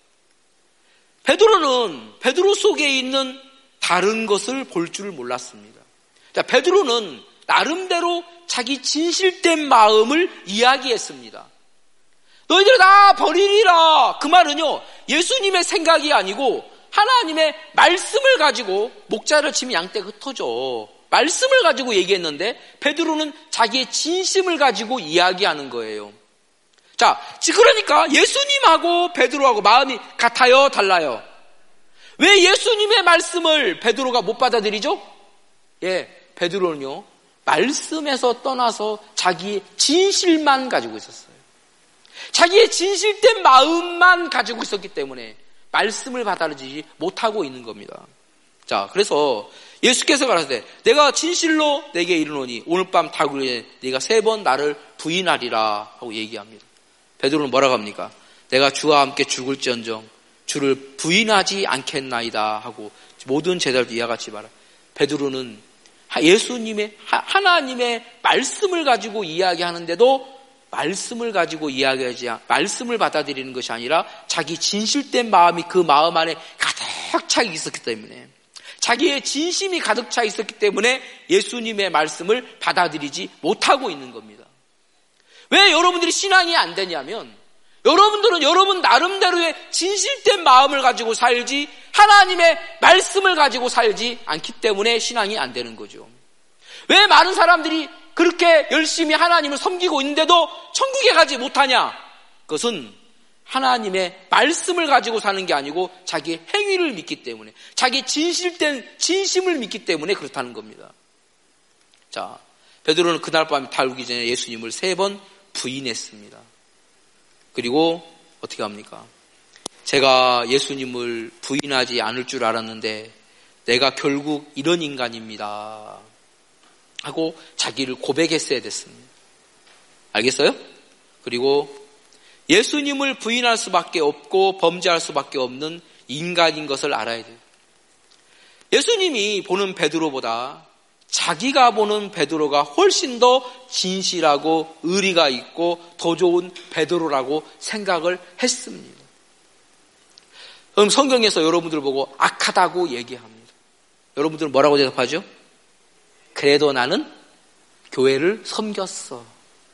베드로는 베드로 속에 있는 다른 것을 볼 줄 몰랐습니다. 자, 베드로는 나름대로 자기 진실된 마음을 이야기했습니다. 너희들 다 버리리라. 그 말은요, 예수님의 생각이 아니고 하나님의 말씀을 가지고 목자를 치면 양떼가 흩어져. 말씀을 가지고 얘기했는데 베드로는 자기의 진심을 가지고 이야기하는 거예요. 자, 그러니까 예수님하고 베드로하고 마음이 같아요, 달라요? 왜 예수님의 말씀을 베드로가 못 받아들이죠? 예, 베드로는요 말씀에서 떠나서 자기의 진실만 가지고 있었어요. 자기의 진실된 마음만 가지고 있었기 때문에 말씀을 받아들이지 못하고 있는 겁니다. 자, 그래서 예수께서 가라사대 내가 진실로 내게 이르노니 오늘 밤 다구리에 네가 세 번 나를 부인하리라 하고 얘기합니다. 베드로는 뭐라고 합니까? 내가 주와 함께 죽을지언정 주를 부인하지 않겠나이다 하고 모든 제자들도 이와 같이 말합니다. 베드로는 예수님의 하나님의 말씀을 가지고 이야기하는데도 말씀을 가지고 이야기하지 말씀을 받아들이는 것이 아니라 자기 진실된 마음이 그 마음 안에 가득 차 있었기 때문에 자기의 진심이 가득 차 있었기 때문에 예수님의 말씀을 받아들이지 못하고 있는 겁니다. 왜 여러분들이 신앙이 안 되냐면 여러분들은 여러분 나름대로의 진실된 마음을 가지고 살지 하나님의 말씀을 가지고 살지 않기 때문에 신앙이 안 되는 거죠. 왜 많은 사람들이 그렇게 열심히 하나님을 섬기고 있는데도 천국에 가지 못하냐? 그것은 하나님의 말씀을 가지고 사는 게 아니고 자기의 행위를 믿기 때문에 자기 진실된 진심을 믿기 때문에 그렇다는 겁니다. 자, 베드로는 그날 밤 달기 전에 예수님을 세 번 부인했습니다. 그리고 어떻게 합니까? 제가 예수님을 부인하지 않을 줄 알았는데 내가 결국 이런 인간입니다 하고 자기를 고백했어야 됐습니다. 알겠어요? 그리고 예수님을 부인할 수밖에 없고 범죄할 수밖에 없는 인간인 것을 알아야 돼요. 예수님이 보는 베드로보다 자기가 보는 베드로가 훨씬 더 진실하고 의리가 있고 더 좋은 베드로라고 생각을 했습니다. 그럼 성경에서 여러분들 보고 악하다고 얘기합니다. 여러분들은 뭐라고 대답하죠? 그래도 나는 교회를 섬겼어.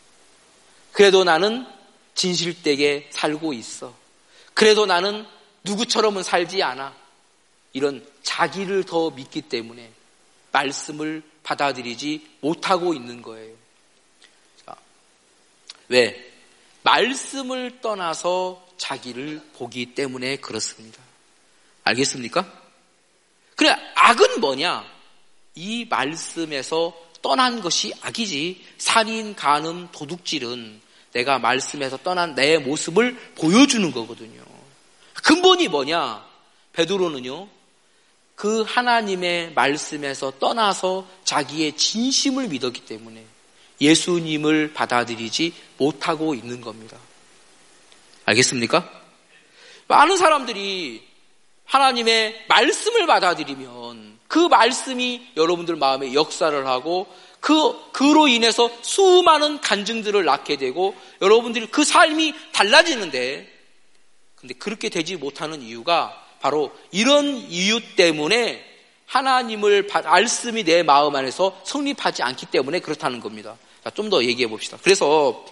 그래도 나는 진실되게 살고 있어. 그래도 나는 누구처럼은 살지 않아. 이런 자기를 더 믿기 때문에 말씀을 받아들이지 못하고 있는 거예요. 자, 왜? 말씀을 떠나서 자기를 보기 때문에 그렇습니다. 알겠습니까? 그래, 악은 뭐냐? 이 말씀에서 떠난 것이 악이지. 살인, 간음, 도둑질은 내가 말씀에서 떠난 내 모습을 보여주는 거거든요. 근본이 뭐냐? 베드로는요, 그 하나님의 말씀에서 떠나서 자기의 진심을 믿었기 때문에 예수님을 받아들이지 못하고 있는 겁니다. 알겠습니까? 많은 사람들이 하나님의 말씀을 받아들이면 그 말씀이 여러분들 마음에 역사를 하고 그, 그로 인해서 수많은 간증들을 낳게 되고 여러분들이 그 삶이 달라지는데, 근데 그렇게 되지 못하는 이유가 바로 이런 이유 때문에 하나님을 말씀이 내 마음 안에서 성립하지 않기 때문에 그렇다는 겁니다. 자, 좀 더 얘기해 봅시다. 그래서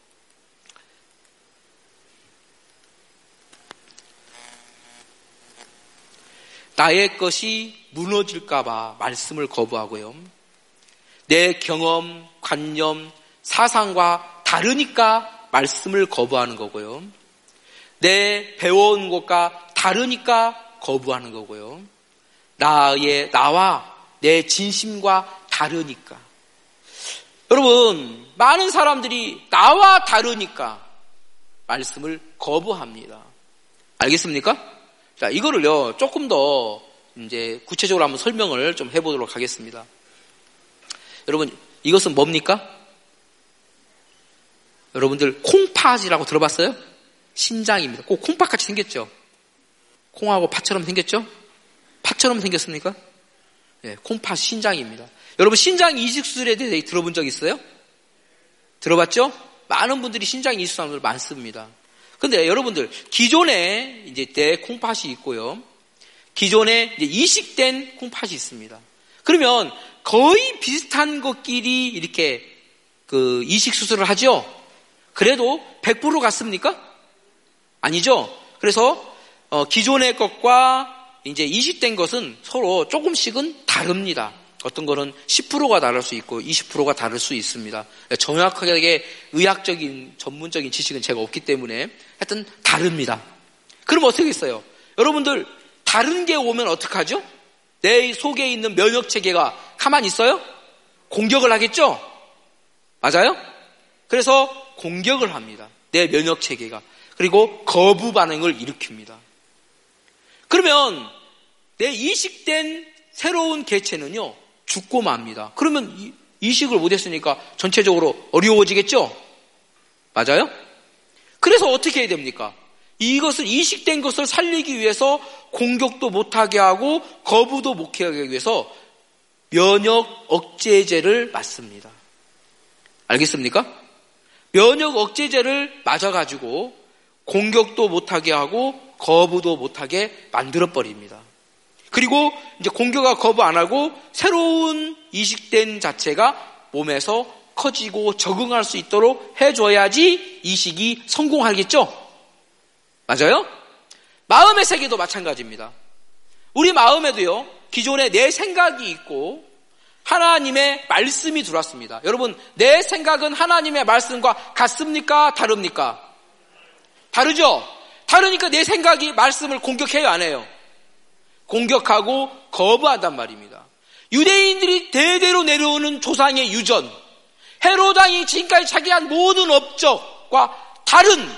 나의 것이 무너질까 봐 말씀을 거부하고요. 내 경험, 관념, 사상과 다르니까 말씀을 거부하는 거고요. 내 배워온 것과 다르니까 거부하는 거고요. 나의, 나와 내 진심과 다르니까. 여러분, 많은 사람들이 나와 다르니까 말씀을 거부합니다. 알겠습니까? 자, 이거를요, 조금 더 이제 구체적으로 한번 설명을 좀 해보도록 하겠습니다. 여러분, 이것은 뭡니까? 여러분들, 콩팥이라고 들어봤어요? 신장입니다. 꼭 콩팥같이 생겼죠? 콩하고 팥처럼 생겼죠? 팥처럼 생겼습니까? 네, 콩팥 신장입니다. 여러분, 신장 이식 수술에 대해 들어본 적 있어요? 들어봤죠? 많은 분들이 신장 이식 수술을 많습니다. 근데 여러분들, 기존에 이제 내 콩팥이 있고요. 기존에 이제 이식된 콩팥이 있습니다. 그러면 거의 비슷한 것끼리 이렇게 그 이식 수술을 하죠? 그래도 백 퍼센트 같습니까? 아니죠? 그래서 어, 기존의 것과 이제 이식된 것은 서로 조금씩은 다릅니다. 어떤 거는 십 퍼센트가 다를 수 있고 이십 퍼센트가 다를 수 있습니다. 정확하게 의학적인 전문적인 지식은 제가 없기 때문에 하여튼 다릅니다. 그럼 어떻게 했어요? 여러분들 다른 게 오면 어떡하죠? 내 속에 있는 면역체계가 가만히 있어요? 공격을 하겠죠? 맞아요? 그래서 공격을 합니다. 내 면역체계가. 그리고 거부 반응을 일으킵니다. 그러면 내 이식된 새로운 개체는요, 죽고 맙니다. 그러면 이식을 못했으니까 전체적으로 어려워지겠죠? 맞아요? 그래서 어떻게 해야 됩니까? 이것을 이식된 것을 살리기 위해서 공격도 못하게 하고 거부도 못하게 위해서 면역 억제제를 맞습니다. 알겠습니까? 면역 억제제를 맞아가지고 공격도 못하게 하고 거부도 못하게 만들어버립니다. 그리고 이제 공격과 거부 안 하고 새로운 이식된 자체가 몸에서 커지고 적응할 수 있도록 해줘야지 이식이 성공하겠죠? 맞아요? 마음의 세계도 마찬가지입니다. 우리 마음에도요, 기존에 내 생각이 있고 하나님의 말씀이 들어왔습니다. 여러분, 내 생각은 하나님의 말씀과 같습니까? 다릅니까? 다르죠? 다르니까 내 생각이 말씀을 공격해요, 안 해요? 공격하고 거부한단 말입니다. 유대인들이 대대로 내려오는 조상의 유전, 헤롯 왕이 지금까지 자기 한 모든 업적과 다른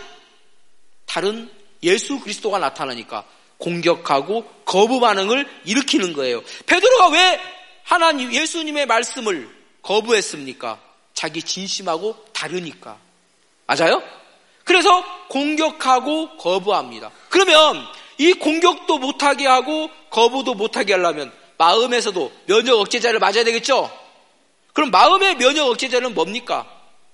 다른 예수 그리스도가 나타나니까 공격하고 거부 반응을 일으키는 거예요. 베드로가 왜 하나님 예수님의 말씀을 거부했습니까? 자기 진심하고 다르니까. 맞아요? 그래서 공격하고 거부합니다. 그러면 이 공격도 못하게 하고 거부도 못하게 하려면 마음에서도 면역 억제제를 맞아야 되겠죠? 그럼 마음의 면역 억제제는 뭡니까?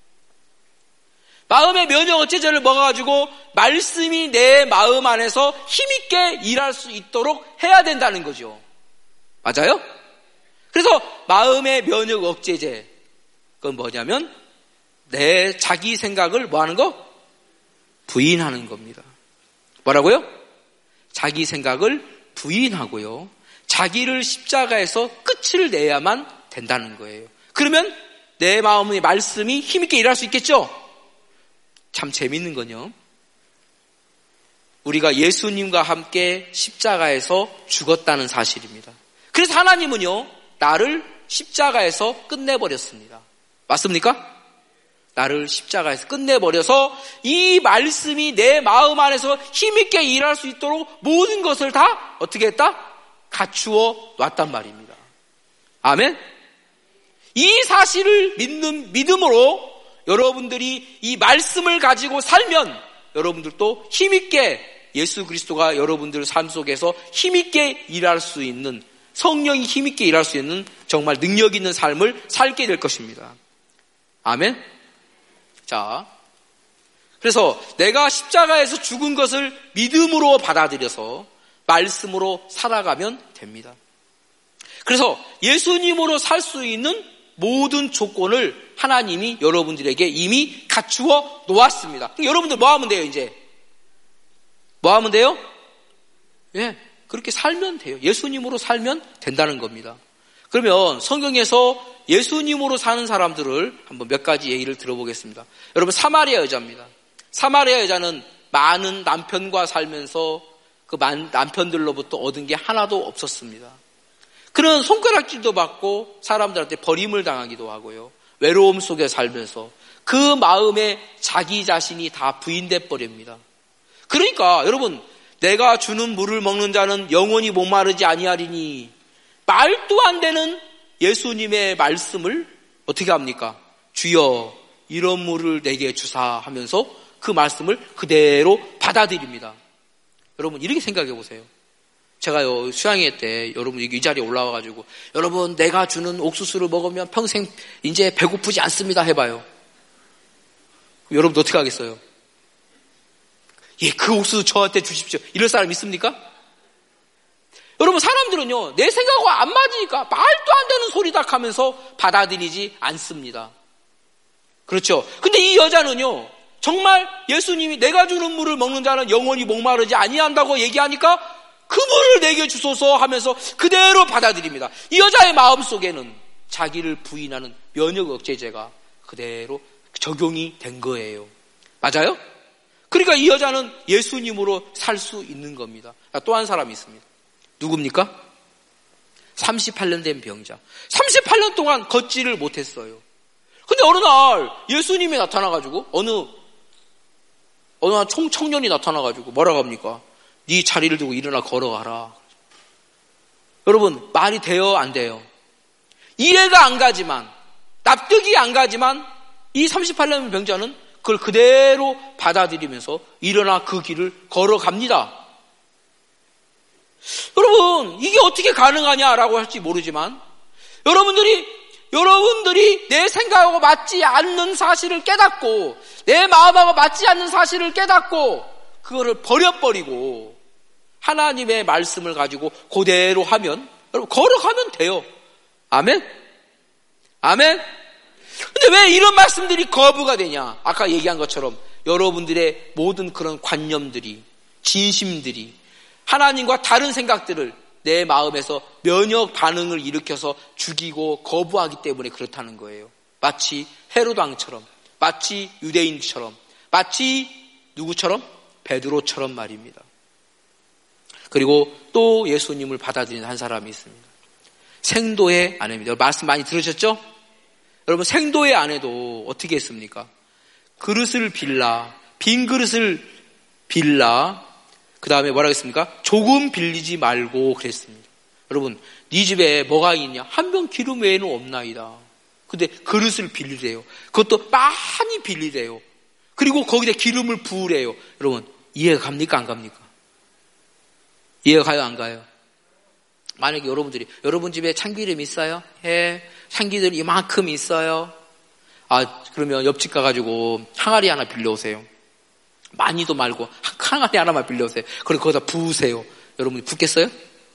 마음의 면역 억제제를 먹어가지고 말씀이 내 마음 안에서 힘있게 일할 수 있도록 해야 된다는 거죠. 맞아요? 그래서 마음의 면역 억제제, 그건 뭐냐면 내 자기 생각을 뭐 하는 거? 부인하는 겁니다. 뭐라고요? 자기 생각을 부인하고요. 자기를 십자가에서 끝을 내야만 된다는 거예요. 그러면 내 마음의 말씀이 힘있게 일할 수 있겠죠? 참 재밌는 건요, 우리가 예수님과 함께 십자가에서 죽었다는 사실입니다. 그래서 하나님은요, 나를 십자가에서 끝내버렸습니다. 맞습니까? 나를 십자가에서 끝내버려서 이 말씀이 내 마음 안에서 힘있게 일할 수 있도록 모든 것을 다 어떻게 했다? 갖추어 놨단 말입니다. 아멘? 이 사실을 믿는 믿음으로 여러분들이 이 말씀을 가지고 살면 여러분들도 힘있게 예수 그리스도가 여러분들 삶 속에서 힘있게 일할 수 있는, 성령이 힘있게 일할 수 있는 정말 능력 있는 삶을 살게 될 것입니다. 아멘? 자, 그래서 내가 십자가에서 죽은 것을 믿음으로 받아들여서 말씀으로 살아가면 됩니다. 그래서 예수님으로 살 수 있는 모든 조건을 하나님이 여러분들에게 이미 갖추어 놓았습니다. 여러분들 뭐 하면 돼요, 이제? 뭐 하면 돼요? 예, 그렇게 살면 돼요. 예수님으로 살면 된다는 겁니다. 그러면 성경에서 예수님으로 사는 사람들을 한번 몇 가지 얘기를 들어보겠습니다. 여러분, 사마리아 여자입니다. 사마리아 여자는 많은 남편과 살면서 그 남편들로부터 얻은 게 하나도 없었습니다. 그런 손가락질도 받고 사람들한테 버림을 당하기도 하고요. 외로움 속에 살면서 그 마음에 자기 자신이 다 부인돼 버립니다. 그러니까 여러분, 내가 주는 물을 먹는 자는 영원히 목마르지 아니하리니, 말도 안 되는 예수님의 말씀을 어떻게 합니까? 주여 이런 물을 내게 주사 하면서 그 말씀을 그대로 받아들입니다. 여러분, 이렇게 생각해 보세요. 제가요, 수양회 때 여러분 이 자리에 올라와가지고 여러분 내가 주는 옥수수를 먹으면 평생 이제 배고프지 않습니다 해봐요. 여러분 어떻게 하겠어요? 예, 그 옥수수 저한테 주십시오. 이럴 사람 있습니까? 여러분, 사람들은요, 내 생각과 안 맞으니까 말도 안 되는 소리다 하면서 받아들이지 않습니다. 그렇죠? 근데 이 여자는요, 정말 예수님이 내가 주는 물을 먹는 자는 영원히 목마르지 아니한다고 얘기하니까 그 물을 내게 주소서 하면서 그대로 받아들입니다. 이 여자의 마음속에는 자기를 부인하는 면역 억제제가 그대로 적용이 된 거예요. 맞아요? 그러니까 이 여자는 예수님으로 살 수 있는 겁니다. 또 한 사람이 있습니다. 누굽니까? 삼십팔 년 된 병자. 삼십팔 년 동안 걷지를 못했어요. 근데 어느 날 예수님이 나타나가지고 어느 어느 한 청, 청년이 나타나가지고 뭐라고 합니까? 네 자리를 두고 일어나 걸어가라. 여러분, 말이 돼요, 안 돼요? 이해가 안 가지만, 납득이 안 가지만 이 삼십팔 년 병자는 그걸 그대로 받아들이면서 일어나 그 길을 걸어갑니다. 여러분, 이게 어떻게 가능하냐라고 할지 모르지만 여러분들이 여러분들이 내 생각하고 맞지 않는 사실을 깨닫고 내 마음하고 맞지 않는 사실을 깨닫고 그거를 버려버리고 하나님의 말씀을 가지고 그대로 하면 여러분 걸어가면 돼요. 아멘? 아멘? 근데 왜 이런 말씀들이 거부가 되냐? 아까 얘기한 것처럼 여러분들의 모든 그런 관념들이, 진심들이 하나님과 다른 생각들을 내 마음에서 면역 반응을 일으켜서 죽이고 거부하기 때문에 그렇다는 거예요. 마치 헤롯 왕처럼, 마치 유대인처럼, 마치 누구처럼? 베드로처럼 말입니다. 그리고 또 예수님을 받아들이는 한 사람이 있습니다. 생도의 아내입니다. 말씀 많이 들으셨죠? 여러분, 생도의 아내도 어떻게 했습니까? 그릇을 빌라, 빈 그릇을 빌라, 그 다음에 뭐라고 했습니까? 조금 빌리지 말고 그랬습니다. 여러분, 네 집에 뭐가 있냐? 한 병 기름 외에는 없나이다. 근데 그릇을 빌리래요. 그것도 많이 빌리래요. 그리고 거기다 기름을 부으래요. 여러분, 이해가 갑니까? 안 갑니까? 이해가 가요? 안 가요? 만약에 여러분들이, 여러분 집에 참기름 있어요? 예, 참기름 이만큼 있어요. 아, 그러면 옆집 가가지고 항아리 하나 빌려오세요. 많이도 말고 항아리 하나만 빌려오세요. 그리고 거기다 부으세요. 여러분이 붓겠어요?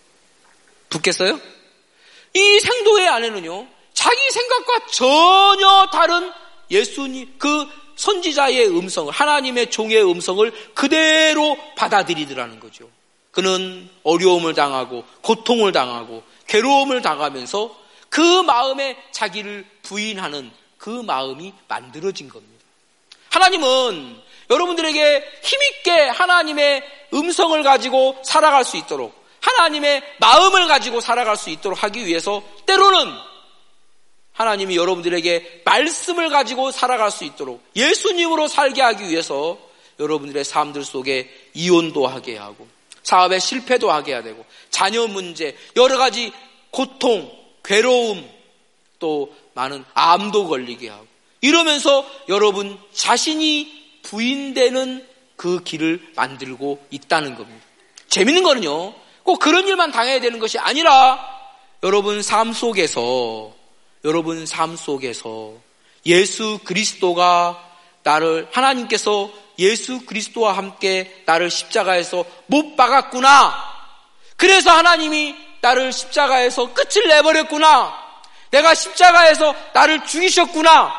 붓겠어요? 이 생도의 아내는요, 자기 생각과 전혀 다른 예수님, 그 선지자의 음성을, 하나님의 종의 음성을 그대로 받아들이더라는 거죠. 그는 어려움을 당하고 고통을 당하고 괴로움을 당하면서 그 마음에 자기를 부인하는 그 마음이 만들어진 겁니다. 하나님은 여러분들에게 힘있게 하나님의 음성을 가지고 살아갈 수 있도록, 하나님의 마음을 가지고 살아갈 수 있도록 하기 위해서 때로는 하나님이 여러분들에게 말씀을 가지고 살아갈 수 있도록 예수님으로 살게 하기 위해서 여러분들의 삶들 속에 이혼도 하게 하고 사업에 실패도 하게 해야 되고 자녀 문제, 여러 가지 고통, 괴로움, 또 많은 암도 걸리게 하고 이러면서 여러분 자신이 부인되는 그 길을 만들고 있다는 겁니다. 재밌는 거는요, 꼭 그런 일만 당해야 되는 것이 아니라 여러분 삶 속에서 여러분 삶 속에서 예수 그리스도가 나를, 하나님께서 예수 그리스도와 함께 나를 십자가에서 못 박았구나. 그래서 하나님이 나를 십자가에서 끝을 내버렸구나. 내가 십자가에서 나를 죽이셨구나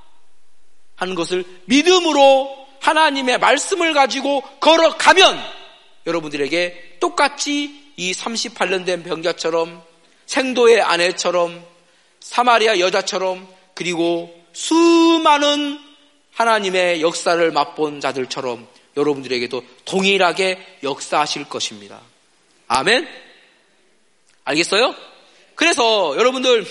하는 것을 믿음으로 하나님의 말씀을 가지고 걸어가면 여러분들에게 똑같이 이 삼십팔 년 된 병자처럼, 생도의 아내처럼, 사마리아 여자처럼, 그리고 수많은 하나님의 역사를 맛본 자들처럼 여러분들에게도 동일하게 역사하실 것입니다. 아멘? 알겠어요? 그래서 여러분들,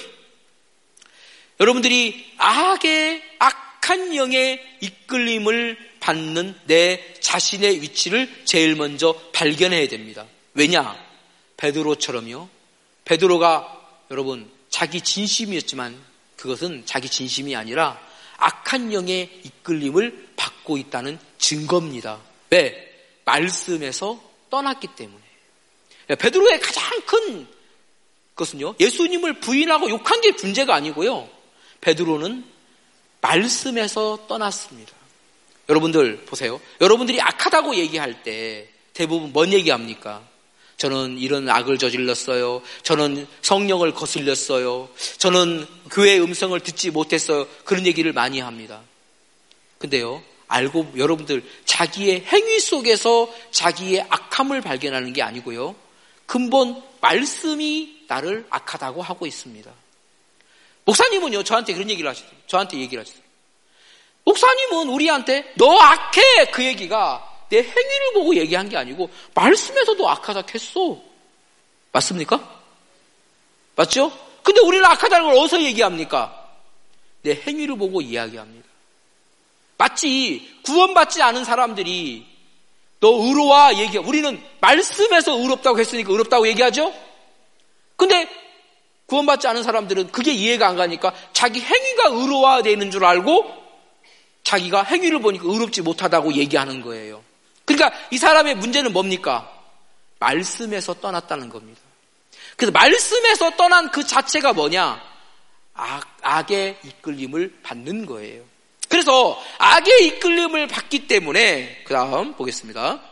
여러분들이 악의, 악한 영의 이끌림을 받는 내 자신의 위치를 제일 먼저 발견해야 됩니다. 왜냐? 베드로처럼요. 베드로가 여러분 자기 진심이었지만 그것은 자기 진심이 아니라 악한 영의 이끌림을 받고 있다는 증거입니다. 왜? 말씀에서 떠났기 때문에. 베드로의 가장 큰 것은요, 예수님을 부인하고 욕한 게 문제가 아니고요, 베드로는 말씀에서 떠났습니다. 여러분들 보세요. 여러분들이 악하다고 얘기할 때 대부분 뭔 얘기합니까? 저는 이런 악을 저질렀어요. 저는 성령을 거슬렸어요. 저는 교회의 음성을 듣지 못했어요. 그런 얘기를 많이 합니다. 근데요, 알고 여러분들 자기의 행위 속에서 자기의 악함을 발견하는 게 아니고요, 근본 말씀이 나를 악하다고 하고 있습니다. 목사님은요, 저한테 그런 얘기를 하시더라고요. 저한테 얘기를 하시더라고요. 목사님은 우리한테 너 악해, 그 얘기가 내 행위를 보고 얘기한 게 아니고 말씀에서도 악하다 했어. 맞습니까? 맞죠? 근데 우리는 악하다는 걸 어디서 얘기합니까? 내 행위를 보고 이야기합니다. 마치 구원받지 않은 사람들이 너 의로와 얘기해. 우리는 말씀에서 의롭다고 했으니까 의롭다고 얘기하죠? 근데 구원받지 않은 사람들은 그게 이해가 안 가니까 자기 행위가 의로화되는 줄 알고 자기가 행위를 보니까 의롭지 못하다고 얘기하는 거예요. 그러니까 이 사람의 문제는 뭡니까? 말씀에서 떠났다는 겁니다. 그래서 말씀에서 떠난 그 자체가 뭐냐? 악, 악의 이끌림을 받는 거예요. 그래서 악의 이끌림을 받기 때문에 그 다음 보겠습니다.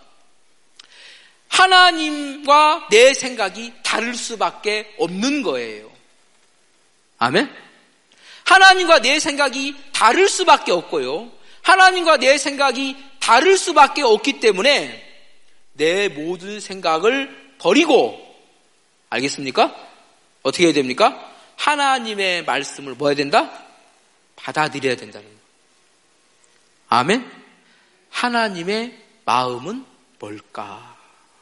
하나님과 내 생각이 다를 수밖에 없는 거예요. 아멘? 하나님과 내 생각이 다를 수밖에 없고요. 하나님과 내 생각이 다를 수밖에 없기 때문에 내 모든 생각을 버리고, 알겠습니까? 어떻게 해야 됩니까? 하나님의 말씀을 뭐 해야 된다? 받아들여야 된다는 거예요. 아멘? 하나님의 마음은 뭘까?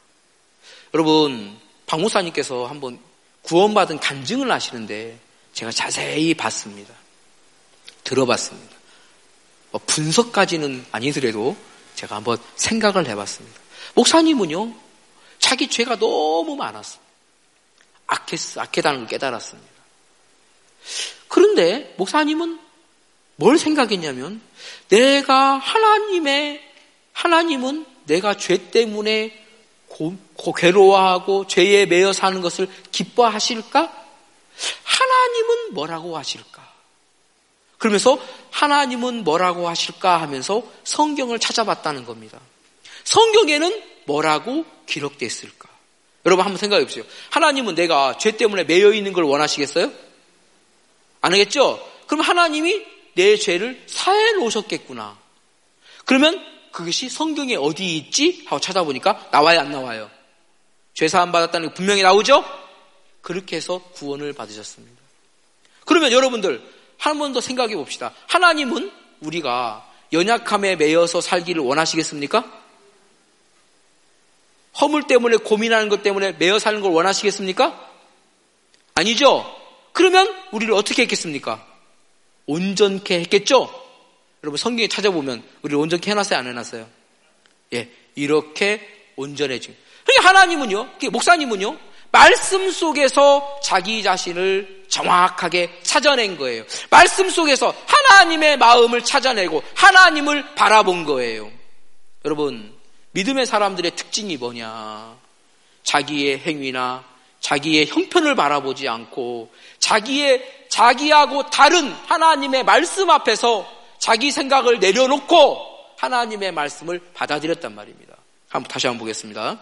여러분, 박 목사님께서 한번 구원받은 간증을 하시는데 제가 자세히 봤습니다. 들어봤습니다. 뭐 분석까지는 아니더라도 제가 한번 생각을 해봤습니다. 목사님은요, 자기 죄가 너무 많았어요. 악했, 악하다는 걸 깨달았습니다. 그런데 목사님은 뭘 생각했냐면, 내가 하나님의, 하나님은 내가 죄 때문에 고, 고, 괴로워하고 죄에 매여 사는 것을 기뻐하실까? 하나님은 뭐라고 하실까? 그러면서 하나님은 뭐라고 하실까 하면서 성경을 찾아봤다는 겁니다. 성경에는 뭐라고 기록되어 있을까? 여러분 한번 생각해 보세요. 하나님은 내가 죄 때문에 매여 있는 걸 원하시겠어요? 안 하겠죠? 그럼 하나님이 내 죄를 사해 놓으셨겠구나. 그러면 그것이 성경에 어디 있지? 하고 찾아보니까 나와요, 안 나와요? 죄사함 받았다는 게 분명히 나오죠? 그렇게 해서 구원을 받으셨습니다. 그러면 여러분들 한 번 더 생각해 봅시다. 하나님은 우리가 연약함에 매여서 살기를 원하시겠습니까? 허물 때문에 고민하는 것 때문에 매여 사는 걸 원하시겠습니까? 아니죠? 그러면 우리를 어떻게 했겠습니까? 온전케 했겠죠? 여러분 성경에 찾아보면 우리를 온전케 해놨어요, 안 해놨어요? 예, 이렇게 온전해진. 그러니까 하나님은요, 목사님은요, 말씀 속에서 자기 자신을 정확하게 찾아낸 거예요. 말씀 속에서 하나님의 마음을 찾아내고 하나님을 바라본 거예요. 여러분, 믿음의 사람들의 특징이 뭐냐? 자기의 행위나 자기의 형편을 바라보지 않고 자기의, 자기하고 다른 하나님의 말씀 앞에서 자기 생각을 내려놓고 하나님의 말씀을 받아들였단 말입니다. 한번 다시 한번 보겠습니다.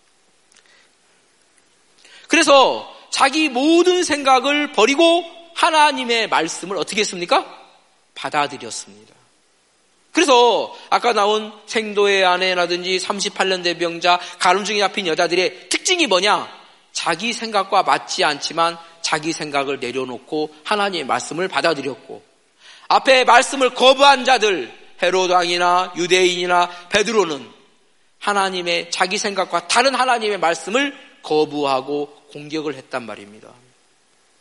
그래서 자기 모든 생각을 버리고 하나님의 말씀을 어떻게 했습니까? 받아들였습니다. 그래서 아까 나온 생도의 아내라든지 삼십팔 년 대병자, 가늠증이 잡힌 여자들의 특징이 뭐냐? 자기 생각과 맞지 않지만 자기 생각을 내려놓고 하나님의 말씀을 받아들였고, 앞에 말씀을 거부한 자들, 헤롯 왕이나 유대인이나 베드로는 하나님의 자기 생각과 다른 하나님의 말씀을 거부하고 공격을 했단 말입니다.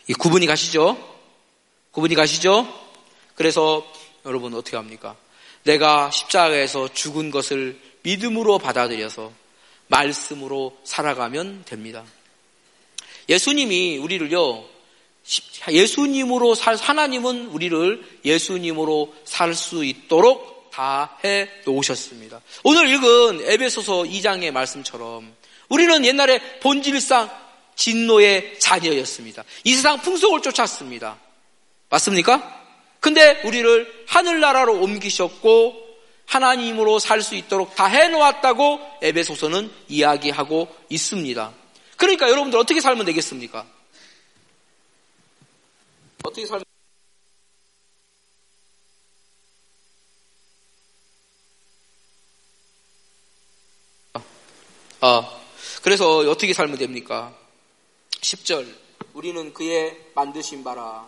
이 구분이 가시죠? 구분이 가시죠? 그래서 여러분 어떻게 합니까? 내가 십자가에서 죽은 것을 믿음으로 받아들여서 말씀으로 살아가면 됩니다. 예수님이 우리를요, 예수님으로 살, 하나님은 우리를 예수님으로 살 수 있도록 다 해 놓으셨습니다. 오늘 읽은 에베소서 이 장의 말씀처럼 우리는 옛날에 본질상 진노의 자녀였습니다. 이 세상 풍속을 쫓았습니다. 맞습니까? 근데 우리를 하늘나라로 옮기셨고 하나님으로 살 수 있도록 다 해놓았다고 에베소서는 이야기하고 있습니다. 그러니까 여러분들 어떻게 살면 되겠습니까? 어떻게 살면 아, 그래서 어떻게 살면 됩니까? 십 절 우리는 그의 만드신 바라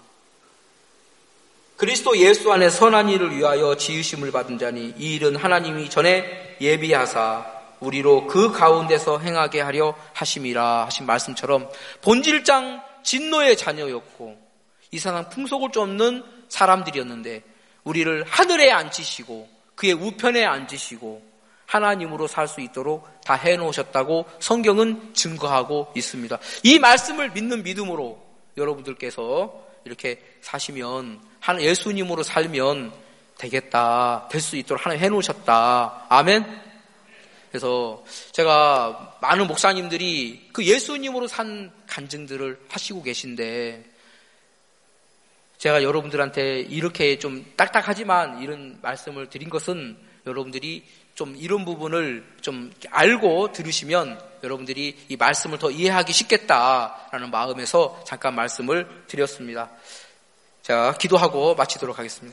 그리스도 예수 안에 선한 일을 위하여 지으심을 받은 자니 이 일은 하나님이 전에 예비하사 우리로 그 가운데서 행하게 하려 하심이라 하신 말씀처럼 본질상 진노의 자녀였고 이상한 풍속을 쫓는 사람들이었는데 우리를 하늘에 앉히시고 그의 우편에 앉으시고 하나님으로 살 수 있도록 다 해놓으셨다고 성경은 증거하고 있습니다. 이 말씀을 믿는 믿음으로 여러분들께서 이렇게 사시면 예수님으로 살면 되겠다, 될 수 있도록 하나님 해놓으셨다. 아멘. 그래서 제가 많은 목사님들이 그 예수님으로 산 간증들을 하시고 계신데 제가 여러분들한테 이렇게 좀 딱딱하지만 이런 말씀을 드린 것은 여러분들이 좀 이런 부분을 좀 알고 들으시면 여러분들이 이 말씀을 더 이해하기 쉽겠다라는 마음에서 잠깐 말씀을 드렸습니다. 자, 기도하고 마치도록 하겠습니다.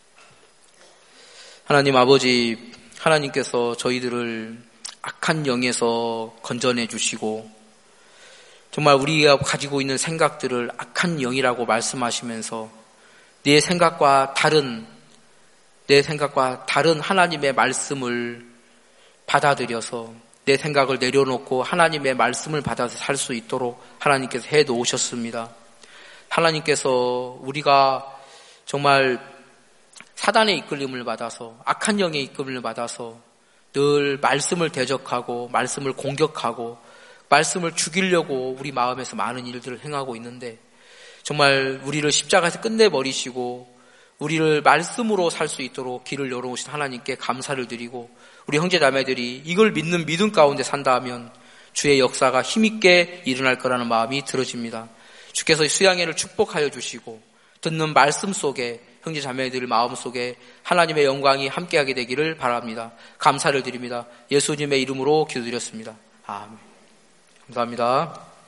하나님 아버지, 하나님께서 저희들을 악한 영에서 건져내 주시고 정말 우리가 가지고 있는 생각들을 악한 영이라고 말씀하시면서 네 생각과 다른 내 생각과 다른 하나님의 말씀을 받아들여서 내 생각을 내려놓고 하나님의 말씀을 받아서 살 수 있도록 하나님께서 해 놓으셨습니다. 하나님께서 우리가 정말 사단의 이끌림을 받아서 악한 영의 이끌림을 받아서 늘 말씀을 대적하고 말씀을 공격하고 말씀을 죽이려고 우리 마음에서 많은 일들을 행하고 있는데 정말 우리를 십자가에서 끝내버리시고 우리를 말씀으로 살 수 있도록 길을 열어오신 하나님께 감사를 드리고 우리 형제자매들이 이걸 믿는 믿음 가운데 산다면 주의 역사가 힘있게 일어날 거라는 마음이 들어집니다. 주께서 수양회를 축복하여 주시고 듣는 말씀 속에 형제자매들 마음 속에 하나님의 영광이 함께하게 되기를 바랍니다. 감사를 드립니다. 예수님의 이름으로 기도드렸습니다. 아멘. 감사합니다.